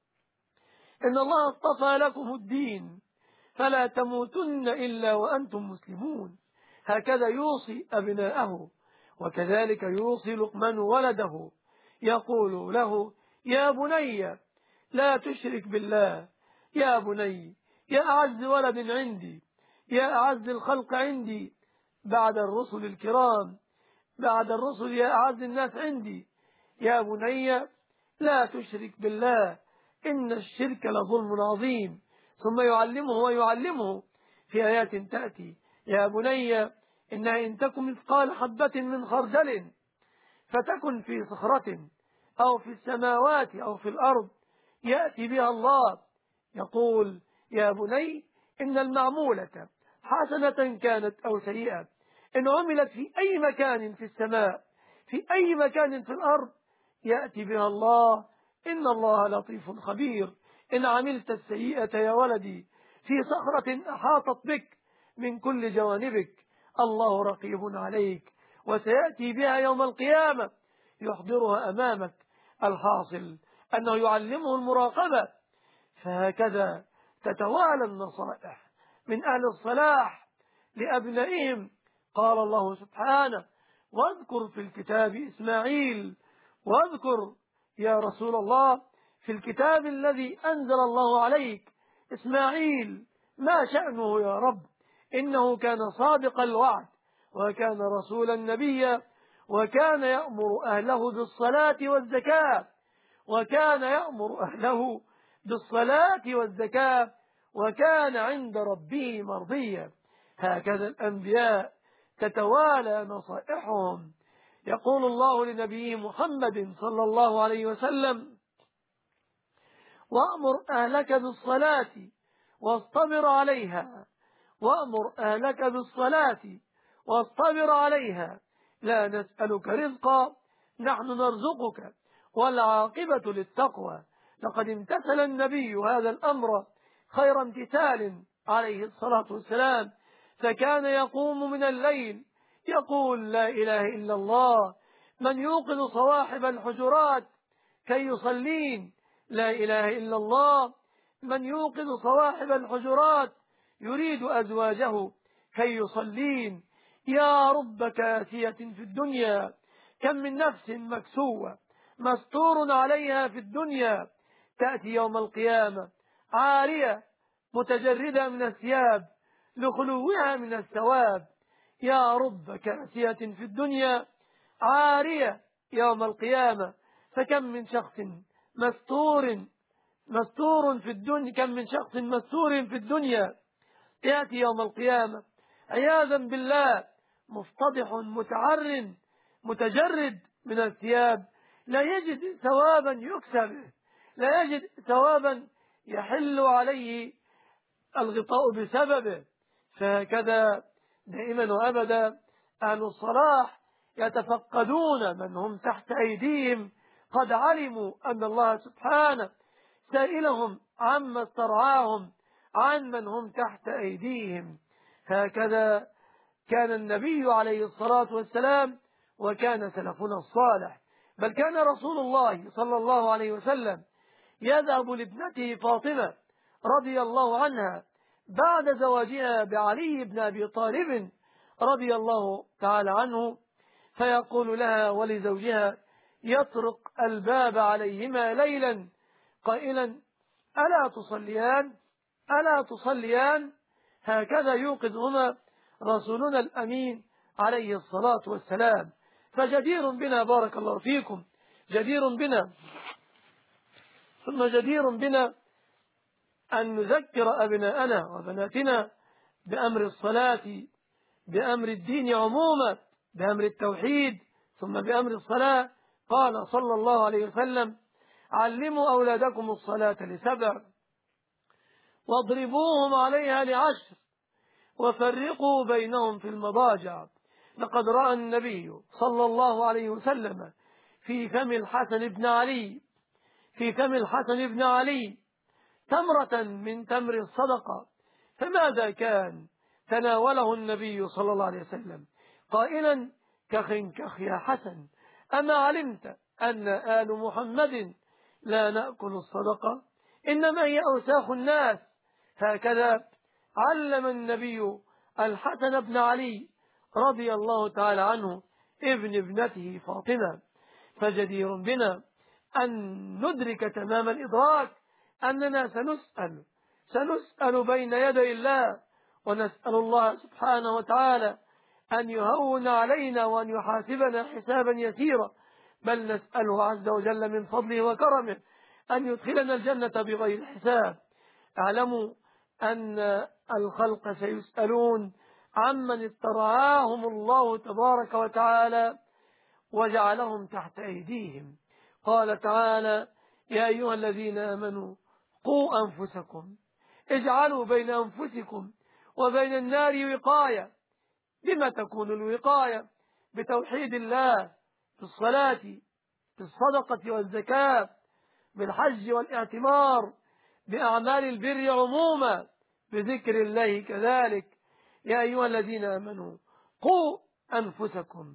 إن الله اصطفى لكم الدين فلا تموتن إلا وأنتم مسلمون. هكذا يوصي أبناءه، وكذلك يوصي لقمان ولده، يقول له يا بني لا تشرك بالله، يا بني، يا أعز ولد عندي، يا أعز الخلق عندي بعد الرسل الكرام، بعد الرسل يا أعز الناس عندي، يا بني لا تشرك بالله إن الشرك لظلم عظيم. ثم يعلمه في آيات تأتي يا بني إنها إن تكن مثقال حبة من خردل فتكن في صخرة أو في السماوات أو في الأرض يأتي بها الله. يقول يا بني إن المعمولة حسنة كانت أو سيئة إن عملت في أي مكان في السماء في أي مكان في الأرض يأتي بها الله، إن الله لطيف خبير. إن عملت السيئة يا ولدي في صخرة أحاطت بك من كل جوانبك الله رقيب عليك، وسيأتي بها يوم القيامة يحضرها أمامك. الحاصل أنه يعلمه المراقبة. فهكذا تتوالى النصائح من أهل الصلاح لأبنائهم. قال الله سبحانه واذكر في الكتاب إسماعيل، واذكر يا رسول الله في الكتاب الذي أنزل الله عليك إسماعيل. ما شأنه يا رب؟ إنه كان صادق الوعد وكان رسولا نبيا وكان يأمر أهله بالصلاة والزكاة وكان عند ربه مرضيا. هكذا الأنبياء تتوالى نصائحهم. يقول الله لنبيه محمد صلى الله عليه وسلم وأمر أهلك بالصلاة واصطبر عليها لا نسألك رزقا نحن نرزقك والعاقبة للتقوى. لقد امتثل النبي هذا الأمر خير امتثال عليه الصلاة والسلام، فكان يقوم من الليل يقول لا إله إلا الله، من يوقظ صواحب الحجرات كي يصلين، لا إله إلا الله، من يوقظ صواحب الحجرات يريد أزواجه كي يصلين. يا رب كاسية في الدنيا، كم من نفس مكسوة مستور عليها في الدنيا تأتي يوم القيامة عارية متجردة من الثياب لخلوها من الثواب. يا رب كاسية في الدنيا عارية يوم القيامة، فكم من شخص مستور في الدنيا، كم من شخص مستور في الدنيا يأتي يوم القيامة عياذا بالله مفتضح متعر متجرد من الثياب، لا يجد ثوابا يكسبه، لا يجد ثوابا يحل عليه الغطاء بسببه. فهكذا دائما وأبدا أهل الصلاح يتفقدون من هم تحت أيديهم، قد علموا أن الله سبحانه سائلهم عما استرعاهم عن من هم تحت أيديهم. هكذا كان النبي عليه الصلاة والسلام وكان سلفنا الصالح. بل كان رسول الله صلى الله عليه وسلم يذهب لابنته فاطمة رضي الله عنها بعد زواجها بعلي بن أبي طالب رضي الله تعالى عنه، فيقول لها ولزوجها يطرق الباب عليهما ليلا قائلا ألا تصليان. هكذا يوقظهما رسولنا الأمين عليه الصلاة والسلام. فجدير بنا بارك الله فيكم، جدير بنا أن نذكر أبناءنا وبناتنا بأمر الصلاة، بأمر الدين عموما، بأمر التوحيد، ثم بأمر الصلاة. قال صلى الله عليه وسلم علموا أولادكم الصلاة ل7 واضربوهم عليها ل10 وفرقوا بينهم في المضاجع. لقد رأى النبي صلى الله عليه وسلم في فم الحسن بن علي تمرة من تمر الصدقة، فماذا كان تناوله النبي صلى الله عليه وسلم قائلا: كخ كخ يا حسن، أما علمت أن آل محمد لا نأكل الصدقة، إنما هي أوساخ الناس. هكذا علم النبي الحسن بن علي رضي الله تعالى عنه ابن ابنته فاطمة. فجدير بنا أن ندرك تمام الإدراك أننا سنسأل بين يدي الله، ونسأل الله سبحانه وتعالى أن يهون علينا وأن يحاسبنا حسابا يسيرا، بل نسأله عز وجل من فضله وكرمه أن يدخلنا الجنة بغير حساب. اعلموا أن الخلق سيسألون عمن استرعاهم الله تبارك وتعالى وجعلهم تحت أيديهم. قال تعالى: يا أيها الذين آمنوا قوا أنفسكم، اجعلوا بين أنفسكم وبين النار وقاية. بما تكون الوقاية؟ بتوحيد الله، بالصلاة، بالصدقة والزكاة، بالحج والاعتمار، بأعمال البر عموما، بذكر الله كذلك. يا أيها الذين آمنوا قوا أنفسكم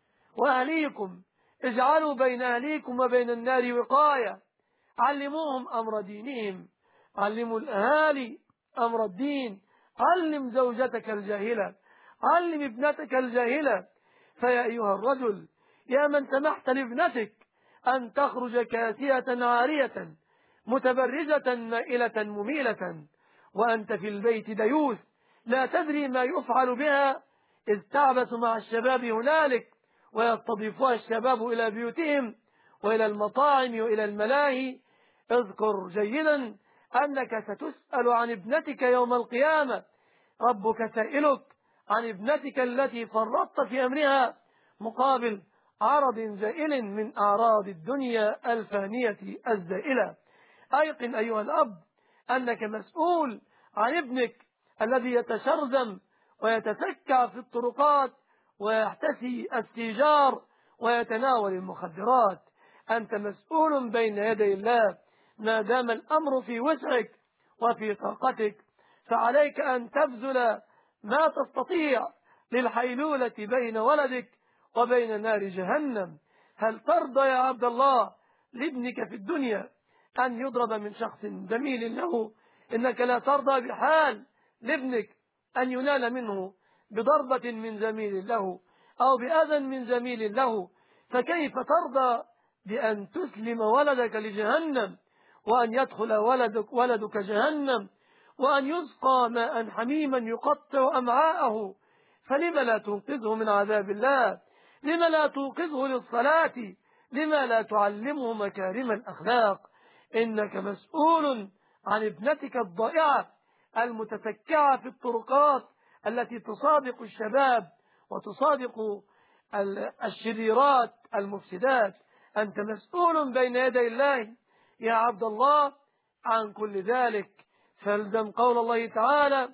وأهليكم، اجعلوا بين أهليكم وبين النار وقاية. علموهم أمر دينهم، علموا الأهالي أمر الدين. علم زوجتك الجاهلة، علم ابنتك الجاهلة. فيا أيها الرجل، يا من سمحت لابنتك أن تخرج كاسية عارية متبرجة مائلة مميلة، وأنت في البيت ديوث لا تدري ما يفعل بها، إذ تعبث مع الشباب هنالك ويستضيفها الشباب إلى بيوتهم وإلى المطاعم وإلى الملاهي. اذكر جيدا أنك ستسأل عن ابنتك يوم القيامة. ربك سائلك عن ابنتك التي فرطت في أمرها مقابل عرض زائل من أعراض الدنيا الفانية الزائلة. أيقن أيها الأب أنك مسؤول عن ابنك الذي يتشرذم ويتسكع في الطرقات ويحتسي السيجار ويتناول المخدرات. أنت مسؤول بين يدي الله ما دام الأمر في وسعك وفي طاقتك، فعليك أن تبذل ما تستطيع للحيلولة بين ولدك وبين نار جهنم. هل ترضى يا عبد الله لابنك في الدنيا أن يضرب من شخص جميل له؟ إنك لا ترضى بحال لابنك أن ينال منه بضربة من زميل له أو بأذى من زميل له، فكيف ترضى بأن تسلم ولدك لجهنم، وأن يدخل ولدك جهنم، وأن يسقى ماء حميما يقطع أمعاءه؟ فلم لا تنقذه من عذاب الله؟ لم لا توقظه للصلاة؟ لما لا تعلمه مكارم الأخلاق؟ إنك مسؤول عن ابنتك الضائعة المتسكعة في الطرقات التي تصادق الشباب وتصادق الشريرات المفسدات. أنت مسؤول بين يدي الله يا عبد الله عن كل ذلك. فالزم قول الله تعالى: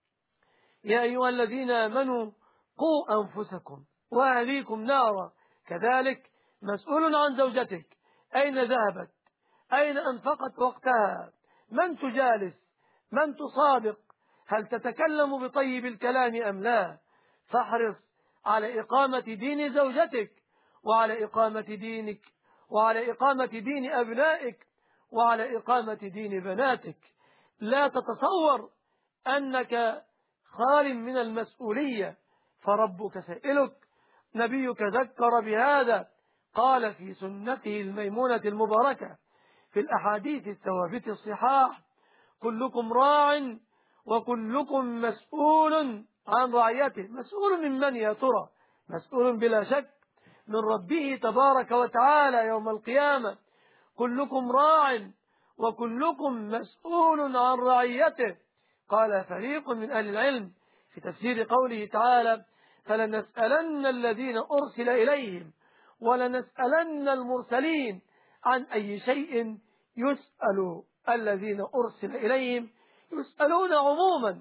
يا أيها الذين آمنوا قوا أنفسكم وأهليكم نارا. كذلك مسؤول عن زوجتك، أين ذهبت؟ أين أنفقت وقتها؟ من تجالس؟ من تصادق؟ هل تتكلم بطيب الكلام أم لا؟ فاحرص على إقامة دين زوجتك وعلى إقامة دينك وعلى إقامة دين أبنائك وعلى إقامة دين بناتك. لا تتصور أنك خال من المسؤولية، فربك سائلك. نبيك ذكر بهذا، قال في سنته الميمونة المباركة في الأحاديث الثوابت الصحاح: كلكم راع وكلكم مسؤول عن رعيته. مسؤول من من يا ترى؟ مسؤول بلا شك من ربه تبارك وتعالى يوم القيامة. كلكم راع وكلكم مسؤول عن رعيته. قال فريق من أهل العلم في تفسير قوله تعالى: فلنسألن الذين أرسل إليهم ولنسألن المرسلين. عن أي شيء يسأل الذين أرسل إليهم؟ يسألون عموما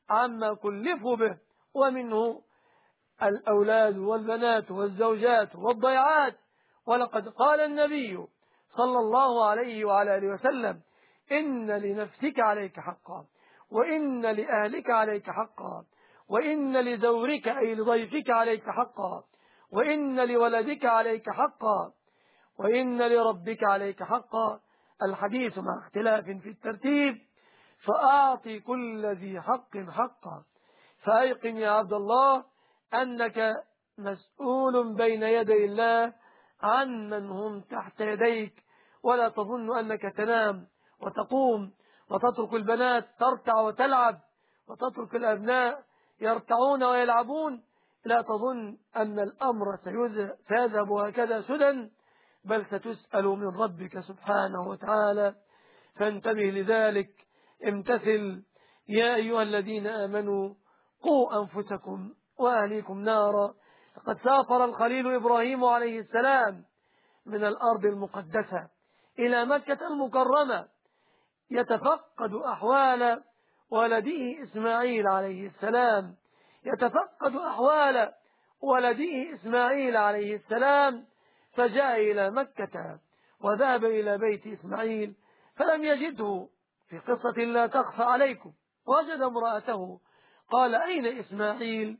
عما كلفوا به، ومنه الأولاد والبنات والزوجات والضيعات. ولقد قال النبي صلى الله عليه وعلى آله وسلم: إن لنفسك عليك حقا، وإن لأهلك عليك حقا، وإن لزورك أي لضيفك عليك حقا، وإن لولدك عليك حقا، وإن لربك عليك حقا. الحديث مع اختلاف في الترتيب، فأعطي كل ذي حق حقا. فأيقن يا عبد الله أنك مسؤول بين يدي الله عن من هم تحت يديك، ولا تظن أنك تنام وتقوم وتترك البنات ترتع وتلعب وتترك الأبناء يرتعون ويلعبون. لا تظن أن الأمر سيذهب هكذا سدى، بل ستسأل من ربك سبحانه وتعالى. فانتبه لذلك، امتثل. يا أيها الذين آمنوا قوا أنفسكم وأهليكم نارا. لقد سافر الخليل إبراهيم عليه السلام من الأرض المقدسة إلى مكة المكرمة يتفقد أحوال ولده إسماعيل عليه السلام، يتفقد أحوال ولده إسماعيل عليه السلام. فجاء إلى مكة وذهب إلى بيت إسماعيل فلم يجده، في قصة لا تخفى عليكم. وجد امرأته، قال: أين إسماعيل؟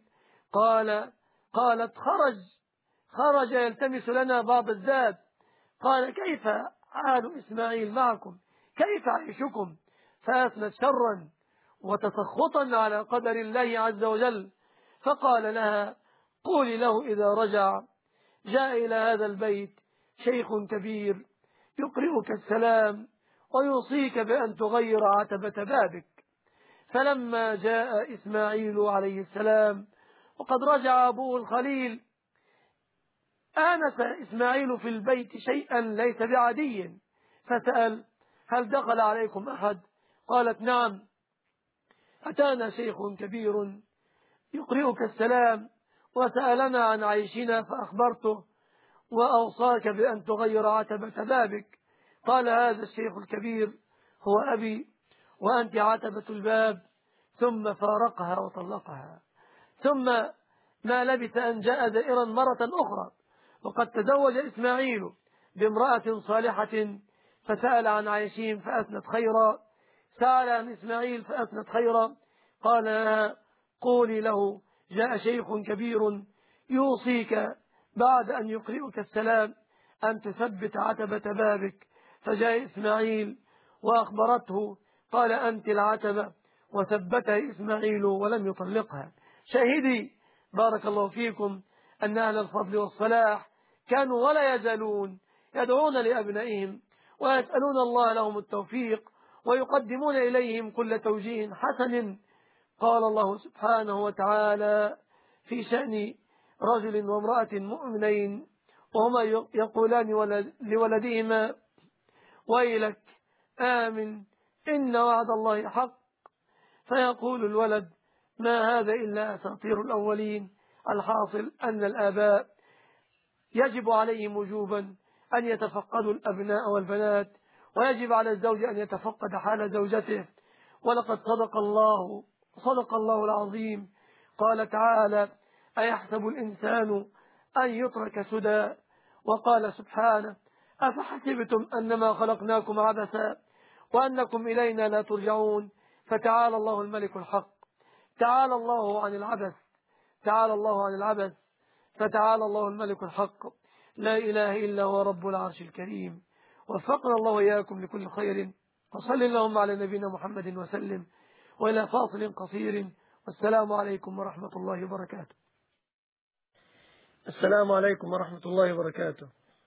قالت: خرج يلتمس لنا بعض الزاد. قال: كيف حال إسماعيل معكم؟ كيف عيشكم؟ فأثنت شرا وتسخطا على قدر الله عز وجل. فقال لها: قولي له إذا رجع جاء إلى هذا البيت شيخ كبير يقرئك السلام ويوصيك بأن تغير عتبة بابك. فلما جاء إسماعيل عليه السلام وقد رجع أبوه الخليل، آنس إسماعيل في البيت شيئا ليس بعادي، فسأل: هل دخل عليكم أحد؟ قالت: نعم، أتانا شيخ كبير يقرئك السلام وسألنا عن عيشنا فأخبرته وأوصاك بأن تغير عتبة بابك. قال: هذا الشيخ الكبير هو أبي وأنت عتبة الباب. ثم فارقها وطلقها. ثم ما لبث أن جاء زائرا مرة أخرى، وقد تزوج إسماعيل بامرأة صالحة فسأل عن عيشهم فأثنت خيرا، سأل عن إسماعيل فأثنت خيرا. قال لها: قولي له جاء شيخ كبير يوصيك بعد أن يقرئك السلام أن تثبت عتبة بابك. فجاء إسماعيل وأخبرته، قال: أنت العتبة، وثبتها إسماعيل ولم يطلقها. شاهدي بارك الله فيكم أن أهل الفضل والصلاح كانوا ولا يزالون يدعون لأبنائهم ويسألون الله لهم التوفيق ويقدمون إليهم كل توجيه حسن. قال الله سبحانه وتعالى في شأن رجل وامرأة مؤمنين وهما يقولان لولدهما: ويلك آمن إن وعد الله حق. فيقول الولد: ما هذا إلا أساطير الأولين. الحاصل أن الآباء يجب عليهم وجوبا أن يتفقدوا الأبناء والبنات، ويجب على الزوج أن يتفقد حال زوجته. ولقد صدق الله العظيم. قال تعالى: أيحسب الإنسان أن يترك سدى. وقال سبحانه: أفحسبتم أنما خلقناكم عبثا وأنكم إلينا لا ترجعون. فتعالى الله الملك الحق، تعالى الله عن العبث، تعالى الله عن العبث، فتعالى الله الملك الحق، لا إله إلا هو رب العرش الكريم. وفقنا الله وإياكم لكل خير. وصل اللهم على نبينا محمد وسلم. وإلى فاصل قصير، والسلام عليكم ورحمة الله وبركاته. السلام عليكم ورحمة الله وبركاته.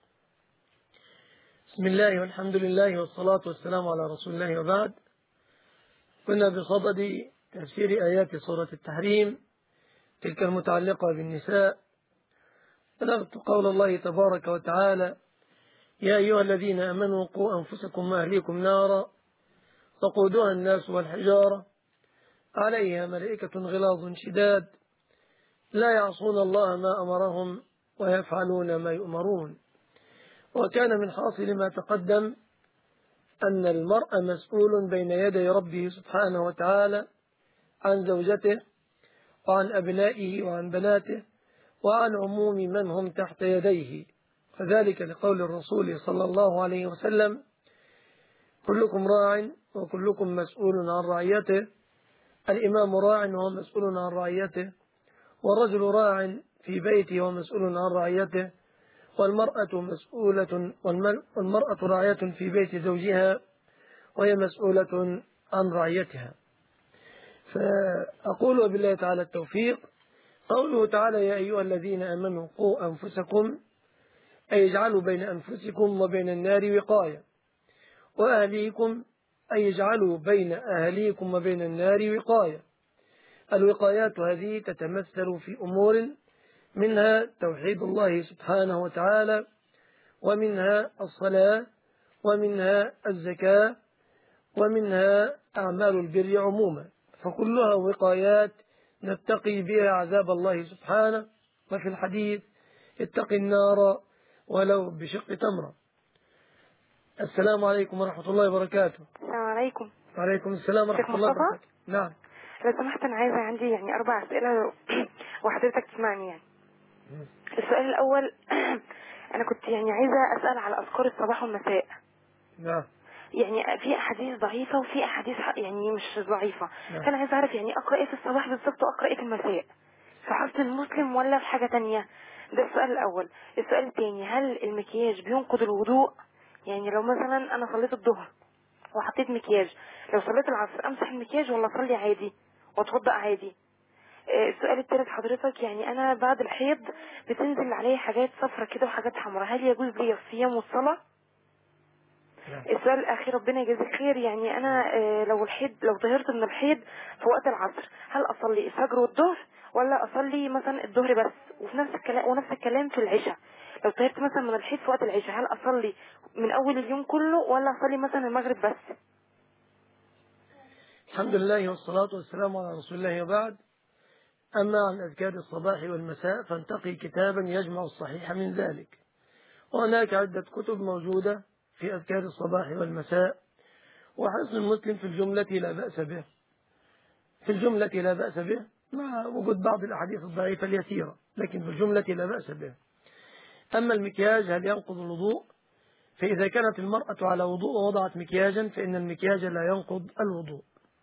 بسم الله والحمد لله والصلاة والسلام على رسول الله، وبعد. كنا بصدد تفسير آيات سورة التحريم، تلك المتعلقة بالنساء. بلغت قول الله تبارك وتعالى: يا أيها الذين آمنوا قوا أنفسكم وأهليكم نارا وقودها الناس والحجارة عليها ملائكة غلاظ شداد لا يعصون الله ما أمرهم ويفعلون ما يؤمرون. وكان من حاصل ما تقدم أن المرء مسؤول بين يدي ربه سبحانه وتعالى عن زوجته وعن أبنائه وعن بناته وعن عموم من هم تحت يديه، وذلك لقول الرسول صلى الله عليه وسلم: كلكم راع وكلكم مسؤول عن رعيته، الإمام راع وهو مسؤول عن رعيته، والرجل راع في بيته ومسؤول عن رعيته، والمرأة راعية في بيت زوجها وهي مسؤولة عن رعيتها. فأقول بالله تعالى التوفيق. قوله تعالى: يا أيها الذين آمنوا قوا أنفسكم، أي اجعلوا بين أنفسكم وبين النار وقاية، وأهليكم أي اجعلوا بين أهليكم وبين النار وقاية. الوقايات هذه تتمثل في أمور منها توحيد الله سبحانه وتعالى، ومنها الصلاة، ومنها الزكاة، ومنها أعمال البر عموما، فكلها وقايات نتقي بها عذاب الله سبحانه. وفي الحديث: اتق النار ولو بشق تمرة. السلام عليكم ورحمة الله وبركاته. السلام عليكم. وعليكم السلام ورحمة الله وبركاته. نعم. لو سمحت أنا عندي 4 أسئلة وحضرتك تسمعني يعني. السؤال الأول أنا كنت عايزة أسأل على أذكار الصباح والمساء. نعم. في أحاديث ضعيفة وفي أحاديث مش ضعيفة. نعم. فأنا عايزة أعرف أقرأ إيه في الصباح بالظبط وأقرأ إيه في المساء، في حفظ المسلم ولا في حاجة تانية؟ ده السؤال الأول. السؤال الثاني: هل المكياج بينقض الوضوء؟ لو مثلا أنا صليت الظهر وحطيت مكياج، لو صليت العصر امسح المكياج ولا اصلي عادي واتوضأ عادي؟ السؤال الثالث حضرتك: انا بعد الحيض بتنزل عليا حاجات صفرة كده وحاجات حمراء، هل يجوز لي الصيام والصلاة؟ السؤال الاخير ربنا يجازيك خير: انا لو طهرت من الحيض في وقت العصر، هل اصلي الفجر والظهر ولا اصلي مثلا الظهر بس؟ وفي نفس الكلام في العشاء، لو طهرت مثلا من الحيض في وقت العشاء، هل اصلي من اول اليوم كله ولا اصلي مثلا المغرب بس؟ الحمد لله والصلاة والسلام على رسول الله، وبعد. أما عن أذكار الصباح والمساء فانتقي كتابا يجمع الصحيح من ذلك، وهناك عدة كتب موجودة في أذكار الصباح والمساء. وحسن المسلم في الجملة لا بأس به، في الجملة لا بأس به، مع وجود بعض الأحاديث الضعيفة اليسيرة، لكن في الجملة لا بأس به. أما المكياج هل ينقض الوضوء؟ فإذا كانت المرأة على وضوء ووضعت مكياجا فإن المكياج لا ينقض الوضوء.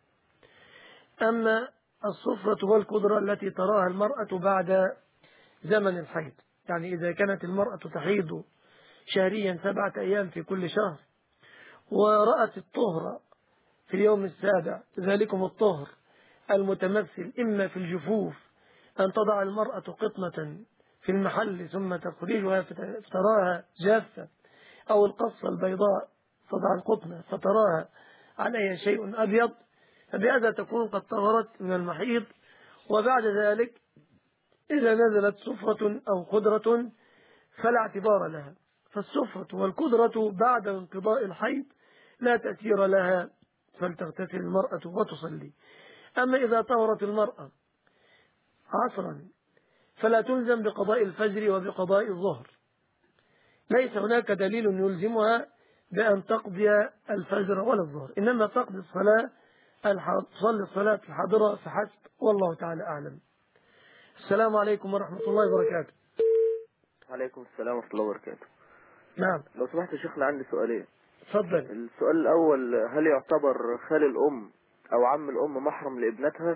أما الصفرة والقدرة التي تراها المرأة بعد زمن الحيض، إذا كانت المرأة تحيض شهريا 7 أيام في كل شهر، ورأت الطهر في اليوم السابع، ذلكم الطهر المتمثل إما في الجفوف، أن تضع المرأة قطنة في المحل ثم تخرجها فتراها جافة، أو القصة البيضاء تضع القطنة فتراها عليها شيء أبيض، فبهذا تكون قد طهرت من المحيض. وبعد ذلك إذا نزلت صفرة أو قدرة فلا اعتبار لها، فالصفرة والقدرة بعد انقضاء الحيض لا تأثير لها، فلتغتسل المرأة وتصلي. أما إذا طهرت المرأة عصرا فلا تلزم بقضاء الفجر وبقضاء الظهر، ليس هناك دليل يلزمها بأن تقضي الفجر ولا الظهر، إنما تقضي الصلاة تصلي الصلاة الحاضرة فحسب، والله تعالى أعلم. السلام عليكم ورحمة الله وبركاته. وعليكم السلام ورحمة الله وبركاته. نعم. لو سمحت يا شيخنا عندي سؤالين. تفضل. السؤال الأول: هل يعتبر خال الأم أو عم الأم محرم لابنتها؟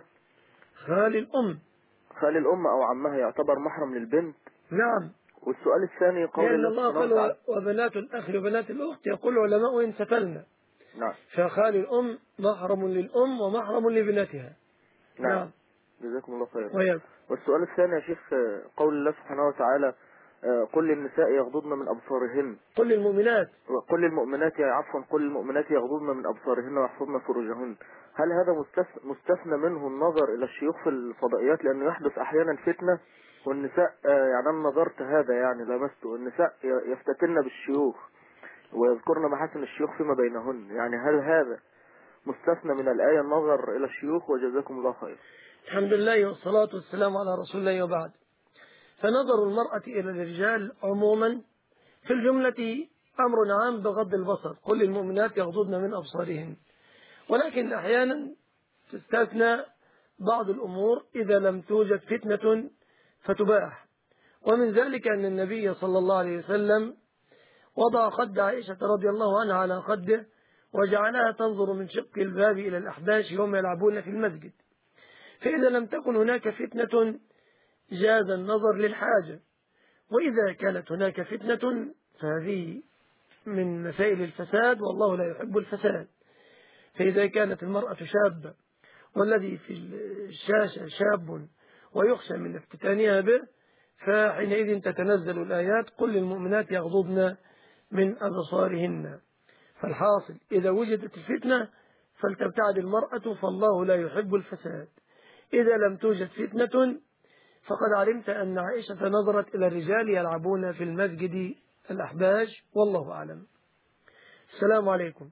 خال الأم أو عمها يعتبر محرم للبنت؟ نعم. والسؤال الثاني: قول لأن الله الله سبحانه قال: وتعالى وبنات الأخ وبنات الأخت، يقول العلماء إن سفلنا. نعم. فخال الأم محرم للأم ومحرم لبنتها. نعم. جزاكم الله خيرا. وياكم. والسؤال الثاني يا شيخ: قول الله سبحانه وتعالى: قل للنساء يغضضن من أبصارهن. قل للمؤمنات. قل للمؤمنات يغضضن من أبصارهن ويحفظن فروجهن. هل هذا مستثنى منه النظر إلى الشيوخ في الفضائيات؟ لأنه يحدث أحيانا فتنة والنساء، أنا نظرت هذا لمسته، النساء يفتتن بالشيوخ ويذكرن محاسن الشيوخ فيما بينهن، هل هذا مستثنى من الآية النظر إلى الشيوخ؟ وجزاكم الله خير. الحمد لله والصلاة والسلام على رسول الله، وبعد. فنظر المرأة إلى الرجال عموما في الجملة أمر عام بغض البصر، قل للمؤمنات يغضضن من أبصارهن، ولكن أحيانا تستثنى بعض الأمور إذا لم توجد فتنة فتباح. ومن ذلك أن النبي صلى الله عليه وسلم وضع خد عائشة رضي الله عنها على خده وجعلها تنظر من شق الباب إلى الأحباش يوم يلعبون في المسجد، فإذا لم تكن هناك فتنة جاز النظر للحاجة، وإذا كانت هناك فتنة فهذه من مسائل الفساد والله لا يحب الفساد. فإذا كانت المرأة شابة والذي في الشاشة شاب ويخشى من افتتانها به، فحينئذ تتنزل الآيات قل للمؤمنات يغضضن من أبصارهن. فالحاصل إذا وجدت الفتنة فلتبتعد المرأة، فالله لا يحب الفساد. إذا لم توجد فتنة فقد علمت أن عائشة نظرت إلى الرجال يلعبون في المسجد الأحباش، والله أعلم. السلام عليكم.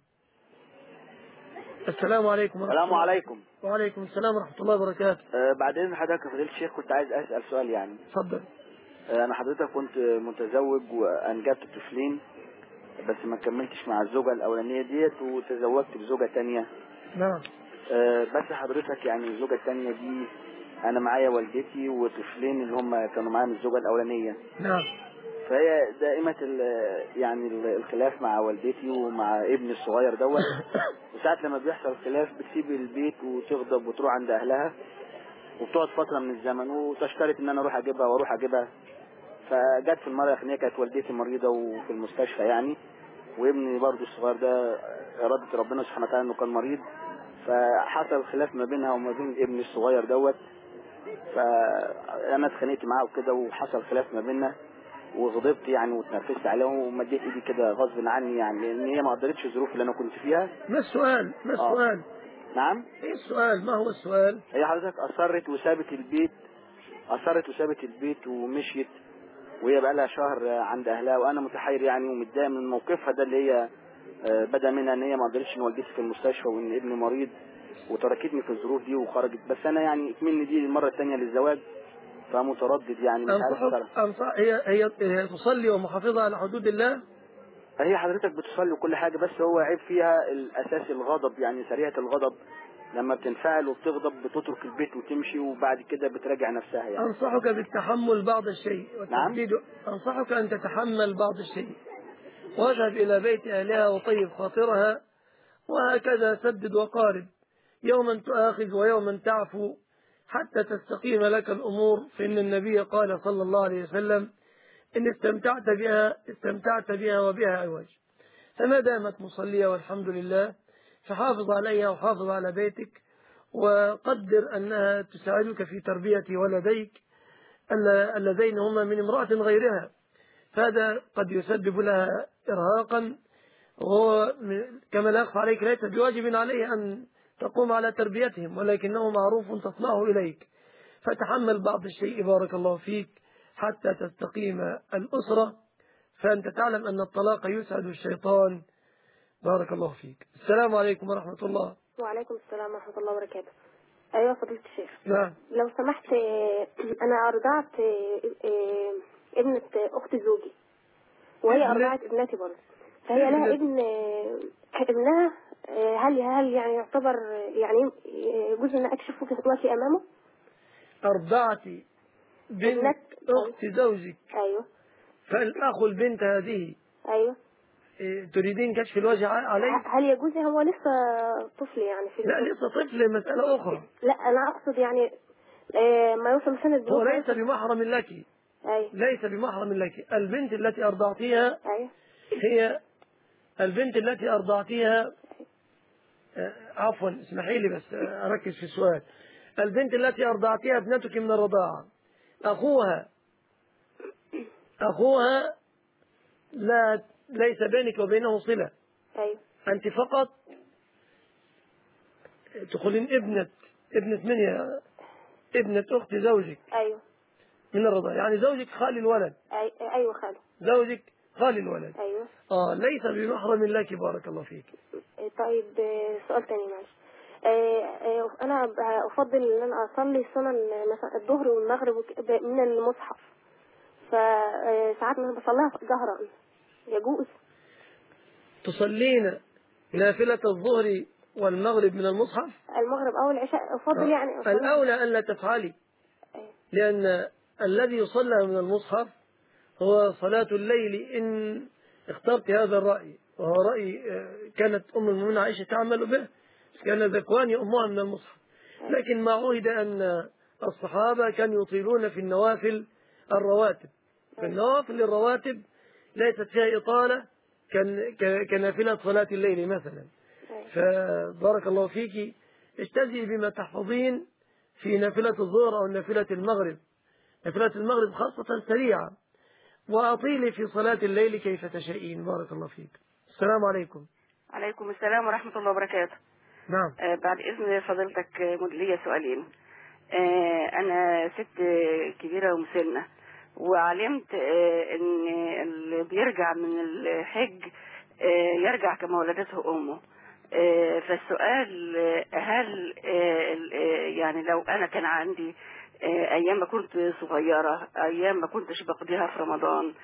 السلام عليكم ورحمة السلام الله. عليكم. وعليكم السلام ورحمة الله وبركاته. بعدين حضرتك يا فضيلة الشيخ كنت عايز أسأل سؤال يعني. اتفضل. أنا حضرتك كنت متزوج وأنجبت طفلين، بس ما كملتش مع الزوجة الأولانية ديت وتزوجت بزوجة تانية. نعم. بس حضرتك يعني الزوجة التانية دي أنا معايا والدتي وطفلين اللي هم كانوا معايا من الزوجة الأولانية. نعم. فهي دائمة يعني الخلاف مع والدتي ومع ابني الصغير دوت. وساعات لما بيحصل خلاف بتسيب البيت وتغضب وتروح عند أهلها وبتقعد فترة من الزمن وتشترط ان انا اروح اجيبها. فجت في المرة الاخرانية كانت والدتي مريضة وفي المستشفى يعني، وابني برضو الصغير ده إرادة ربنا سبحانه وتعالى انه كان مريض، فحصل خلاف ما بينها وما بين ابني الصغير دوت. فانا اتخانقت معاه وكده وحصل خلاف ما بيننا وغضبت يعني واتنرفزت عليها ومديت ايدي كده غصب عني يعني، لان هي ما قدرتش الظروف اللي انا كنت فيها. ما السؤال؟ ما السؤال؟ نعم. ايه السؤال؟ ما هو السؤال؟ هي حضرتك اصرت وسابت البيت ومشيت، وهي بقى لها شهر عند اهلها، وانا متحير يعني ومتضايق من موقفها ده اللي هي بدا منها ان هي ما قدرتش ان والدتي في المستشفى وان ابني مريض وتركتني في الظروف دي وخرجت. بس انا يعني اكملني دي المره الثانيه للزواج، فمتردد يعني مش عارف أنصح. هي تصلي ومحافظة على حدود الله. هي حضرتك بتصلي وكل حاجه، بس هو عيب فيها الاساس الغضب، يعني سريعه الغضب، لما بتنفعل وبتغضب بتترك البيت وتمشي وبعد كده بتراجع نفسها يعني. أنصحك بالتحمل بعض الشيء نعم. أنصحك أن تتحمل بعض الشيء واذهب إلى بيت أهلها وطيب خاطرها، وهكذا سدد وقارب، يوما تؤاخذ ويوما تعفو حتى تستقيم لك الأمور. فإن النبي قال صلى الله عليه وسلم إن استمتعت بها وبها عوج. فما دامت مصلية والحمد لله فحافظ عليها وحافظ على بيتك، وقدر أنها تساعدك في تربية ولديك اللذين هما من امرأة غيرها، فهذا قد يسبب لها إرهاقا، وهو كما لا يخفى عليك ليس بواجب عليه أن تقوم على تربيتهم، ولكنه معروف تصنعه إليك. فتحمل بعض الشيء بارك الله فيك حتى تستقيم الأسرة، فأنت تعلم أن الطلاق يسعد الشيطان. بارك الله فيك. السلام عليكم ورحمة الله. وعليكم السلام ورحمة الله وبركاته. أيوة فضيلة الشيخ. نعم. لو سمحت، أنا أرضعت ابنة أخت زوجي، وهي أرضعت ابنتي برضه، فهي لها ابنها. هل يعني يعتبر يعني جزء أن أكشف وجهي أمامه؟ أرضعتي بنت أخت زوجك. أيوة. فالأخ البنت هذه أيوة. تريدين كشف الوجه عليه؟ هل يجوز؟ هو لسه طفل يعني في لا لسه طفل، مسألة أخرى. لا أنا أقصد يعني ما يوصل سنة البلوغ. هو ليس بمحرم لك. أيوة. ليس بمحرم لك. البنت التي أرضعتيها أيوة. هي البنت التي أرضعتيها. عفوا اسمحي لي بس أركز في السؤال. البنت التي أرضعتيها ابنتك من الرضاعة، أخوها ليس بينك وبينه صلة. أيوة. أنت فقط تقولين ابنة من يا ابنة أخت زوجك. أيوة. من الرضاعة، يعني زوجك خالي الولد. أيوة خالي. زوجك خالي الولد. أيوة. ليس بمحرم لك بارك الله فيك. طيب سؤال تاني معلش. أنا أفضل أن أنا أصلي سنن مثلا الظهر والمغرب من المصحف، فساعات مثلا بصليها جهرا، يجوز؟ تصلين نافلة الظهر والمغرب من المصحف؟ المغرب أو العشاء أفضل يعني الأولى أن لا تفعلي، لأن الذي يصلى من المصحف هو صلاة الليل إن اخترت هذا الرأي، وهو رأي كانت أم المؤمنين عائشة تعمل به، كان ذكوان يؤمها من المصحف. لكن ما عهد أن الصحابة كانوا يطيلون في النوافل الرواتب، في النوافل الرواتب ليست فيها إطالة كنافلة صلاة الليل مثلا. فبارك الله فيك، اجتزئي بما تحفظين في نافلة الظهر أو نافلة المغرب. نافلة المغرب خاصة سريعة، وأطيلي في صلاة الليل كيف تشائين. بارك الله فيك. السلام عليكم. عليكم السلام ورحمة الله وبركاته. نعم. بعد إذن فضيلتك لي سؤالين. أنا ست كبيرة ومسنة، وعلمت إن اللي بيرجع من الحج يرجع كما ولدته أمه. فالسؤال هل يعني لو أنا كان عندي أيام ما كنت صغيرة، أيام ما كنتش بقضيها في رمضان،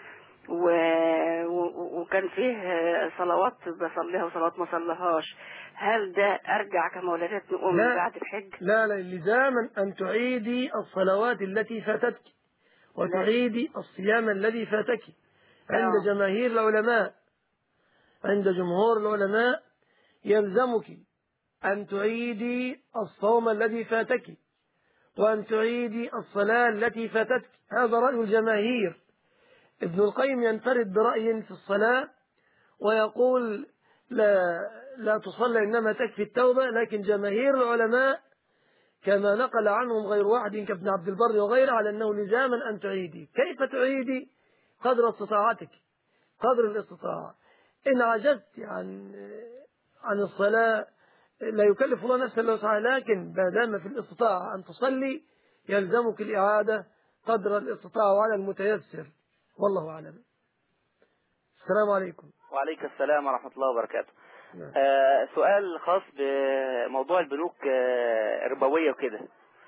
وكان فيه صلوات بصليها وصلوات ما صليهاش، هل ده أرجع كما ولدتني أمي بعد الحج؟ لا، لزاما أن تعيدي الصلوات التي فاتتك وتعيدي الصيام الذي فاتك. عند جماهير العلماء، عند جمهور العلماء يلزمك أن تعيدي الصوم الذي فاتك وأن تعيدي الصلاة التي فاتتك. هذا رأي الجماهير. ابن القيم ينفرد برأي في الصلاة ويقول لا تصلى إنما تكفي التوبة، لكن جماهير العلماء كما نقل عنهم غير واحد كابن عبد البر وغيره على أنه لزاما أن تعيدي. كيف تعيدي؟ قدر استطاعتك، قدر الاستطاعة. إن عجزت عن الصلاة لا يكلف الله نفسا إلا وسعها، لكن ما دام في الاستطاعة أن تصلي يلزمك الإعادة قدر الاستطاعة وعلى المتيسر، والله أعلم. السلام عليكم. وعليك السلام ورحمة الله وبركاته. سؤال خاص بموضوع البنوك الربوية وكده.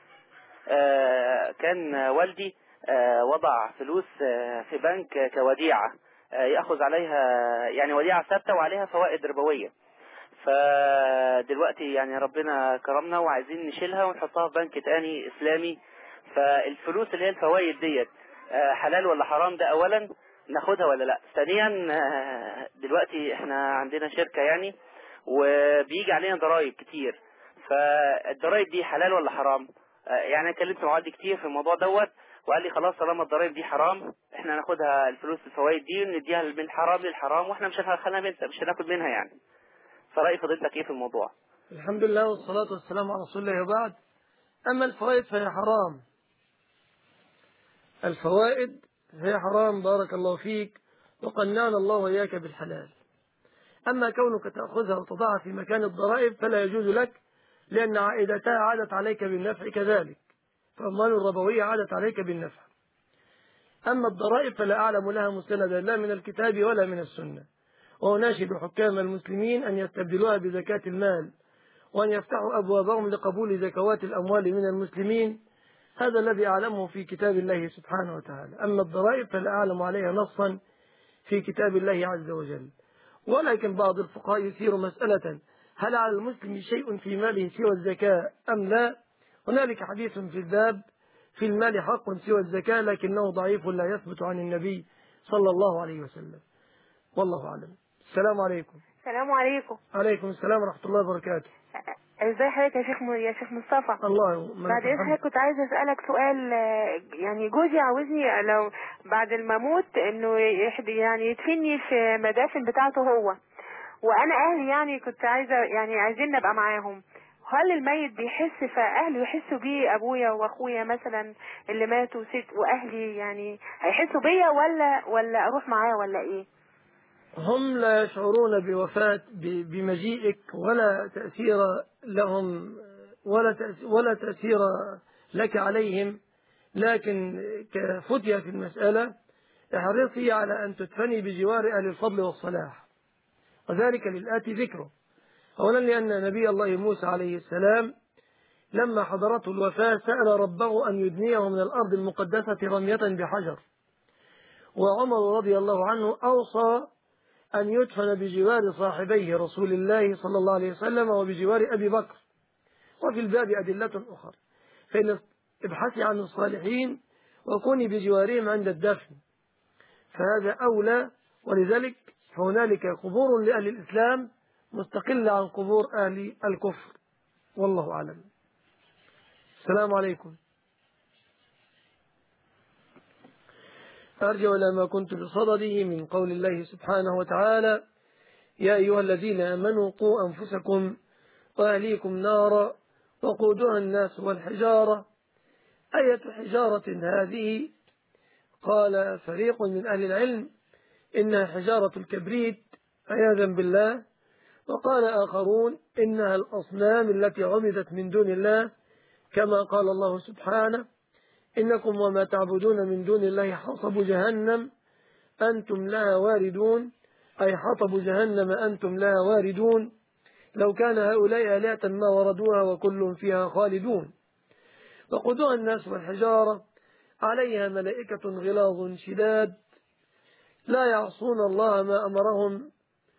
كان والدي وضع فلوس في بنك كوديعة، يأخذ عليها يعني وديعة ثابتة وعليها فوائد ربوية. فدلوقتي يعني ربنا كرمنا وعايزين نشيلها ونحطها في بنك تاني إسلامي. فالفلوس اللي هي الفوائد ديت حلال ولا حرام؟ ده أولا، ناخدها ولا لا؟ ثانيا، دلوقتي احنا عندنا شركة يعني وبيجي علينا ضرائب كتير، فالضرائب دي حلال ولا حرام؟ يعني انا كلمت مع والدي كتير في الموضوع دوت، وقال لي خلاص طالما الضرائب دي حرام احنا ناخدها الفلوس الفوائد دي ونديها من الحرام للحرام، واحنا مش هناخد منها يعني. فرأي فضيلتك ايه في الموضوع؟ الحمد لله والصلاة والسلام على رسول الله، وبعد. أما الفوائد فهي حرام، الفوائد هي حرام. بارك الله فيك، وقنعنا الله وإياك بالحلال. أما كونك تأخذها وتضعها في مكان الضرائب فلا يجوز لك، لأن عائدتها عادت عليك بالنفع كذلك، فأموال الربوية عادت عليك بالنفع. أما الضرائب فلا أعلم لها مستندا لا من الكتاب ولا من السنة، وأناشد حكام المسلمين أن يستبدلوها بزكاة المال، وأن يفتحوا أبوابهم لقبول زكوات الأموال من المسلمين. هذا الذي أعلمه في كتاب الله سبحانه وتعالى. أما الضرائب فلا أعلم عليها نصا في كتاب الله عز وجل. ولكن بعض الفقهاء يثير مسألة: هل على المسلم شيء في ماله سوى الزكاة أم لا؟ هنالك حديث في الباب في المال حق سوى الزكاة، لكنه ضعيف لا يثبت عن النبي صلى الله عليه وسلم، والله أعلم. السلام عليكم. السلام عليكم. عليكم السلام ورحمة الله وبركاته. ازي حضرتك يا شيخ مصطفى؟ الله بعد اذنك كنت عايزه اسالك سؤال. يعني جوزي عاوزني لو بعد ما اموت انه يعني يدفني في مدافن بتاعته هو، وانا اهلي يعني كنت عايزه يعني عايزين نبقى معاهم. هل الميت بيحس فاهله يحسوا بيه، ابويا واخويا مثلا اللي ماتوا ست واهلي يعني هيحسوا بيا ولا اروح معاه ولا ايه؟ هم لا يشعرون بوفاة بمجيئك ولا تأثير لهم ولا تأثير لك عليهم، لكن كفتية في المسألة احرصي على أن تدفني بجوار أهل الفضل والصلاح، وذلك للآتي ذكره. أولا لأن نبي الله موسى عليه السلام لما حضرته الوفاة سأل ربه أن يدنيه من الأرض المقدسة رمية بحجر، وعمر رضي الله عنه أوصى أن يدفن بجوار صاحبيه رسول الله صلى الله عليه وسلم وبجوار أبي بكر. وفي الباب أدلة أخرى، فإن ابحثي عن الصالحين وكوني بجوارهم عند الدفن، فهذا أولى. ولذلك فهنالك قبور لأهل الإسلام مستقلة عن قبور أهل الكفر، والله أعلم. السلام عليكم. أرجع إلى ما كنت بصدده من قول الله سبحانه وتعالى: يا أيها الذين آمنوا قوا أنفسكم وأهليكم نارا وقودها الناس والحجارة. أية حجارة هذه؟ قال فريق من أهل العلم إنها حجارة الكبريت عياذا بالله، وقال آخرون إنها الأصنام التي عبدت من دون الله، كما قال الله سبحانه: إنكم وما تعبدون من دون الله حصب جهنم أنتم لها واردون، أي حطب جهنم أنتم لها واردون، لو كان هؤلاء آلهة ما وردوها وكل فيها خالدون. وقودها الناس والحجارة عليها ملائكة غلاظ شداد لا يعصون الله ما أمرهم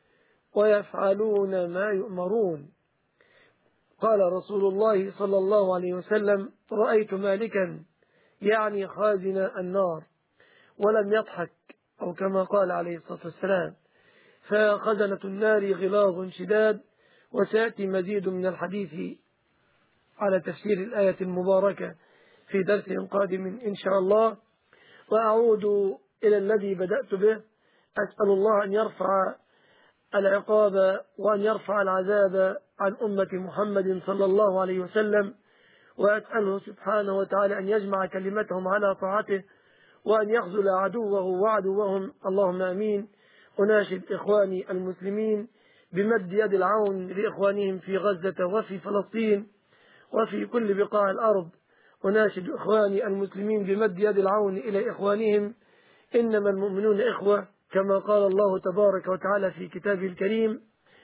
ويفعلون ما يؤمرون. قال رسول الله صلى الله عليه وسلم: رأيت مالكا يعني خازن النار ولم يضحك، أو كما قال عليه الصلاة والسلام. فخزنة النار غلاظ شداد. وسيأتي مزيد من الحديث على تفسير الآية المباركة في درس قادم إن شاء الله. وأعود إلى الذي بدأت به، أسأل الله أن يرفع العقاب وأن يرفع العذاب عن أمة محمد صلى الله عليه وسلم، وأسأله سبحانه وتعالى أن يجمع كلمتهم على طاعته وأن يخذل عدوه وعدوهم، اللهم آمين. أناشد إخواني المسلمين بمد يد العون لإخوانهم في غزة وفي فلسطين وفي كل بقاع الأرض. أناشد إخواني المسلمين بمد يد العون إلى إخوانهم، إنما المؤمنون إخوة، كما قال الله تبارك وتعالى في كتابه الكريم.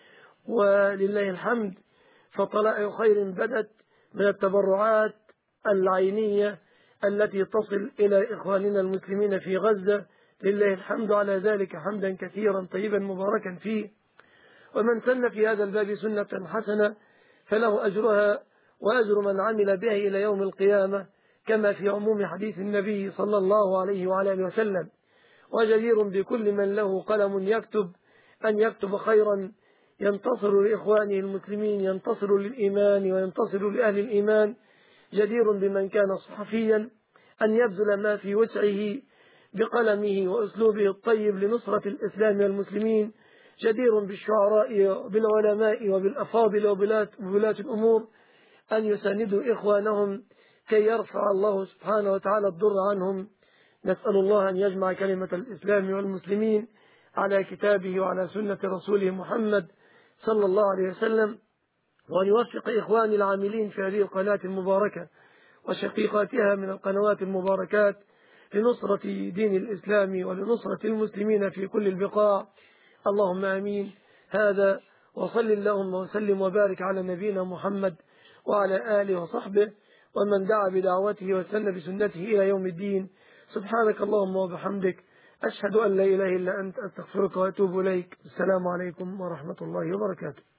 ولله الحمد، فطلائع خير بدت من التبرعات العينية التي تصل إلى إخواننا المسلمين في غزة، لله الحمد على ذلك حمدا كثيرا طيبا مباركا فيه. ومن سن في هذا الباب سنة حسنة فله أجرها وأجر من عمل به إلى يوم القيامة، كما في عموم حديث النبي صلى الله عليه وعلى آله وسلم. وجدير بكل من له قلم يكتب أن يكتب خيرا ينتصر لإخوانه المسلمين، ينتصر للإيمان وينتصر لأهل الإيمان. جدير بمن كان صحفيا أن يبذل ما في وسعه بقلمه وأسلوبه الطيب لنصرة الإسلام والمسلمين. جدير بالشعراء وبالعلماء وبالأفاضل وبولاة الأمور أن يساندوا إخوانهم كي يرفع الله سبحانه وتعالى الضر عنهم. نسأل الله أن يجمع كلمة الإسلام والمسلمين على كتابه وعلى سنة رسوله محمد صلى الله عليه وسلم، وأن يوفق إخواني العاملين في هذه القناة المباركة وشقيقاتها من القنوات المباركات لنصرة دين الإسلام ولنصرة المسلمين في كل البقاع، اللهم آمين. هذا وصل اللهم وسلم وبارك على نبينا محمد وعلى آله وصحبه ومن دعا بدعوته وسن بسنته إلى يوم الدين. سبحانك اللهم وبحمدك، أشهد أن لا إله إلا أنت، أستغفرك وأتوب إليك. السلام عليكم ورحمة الله وبركاته.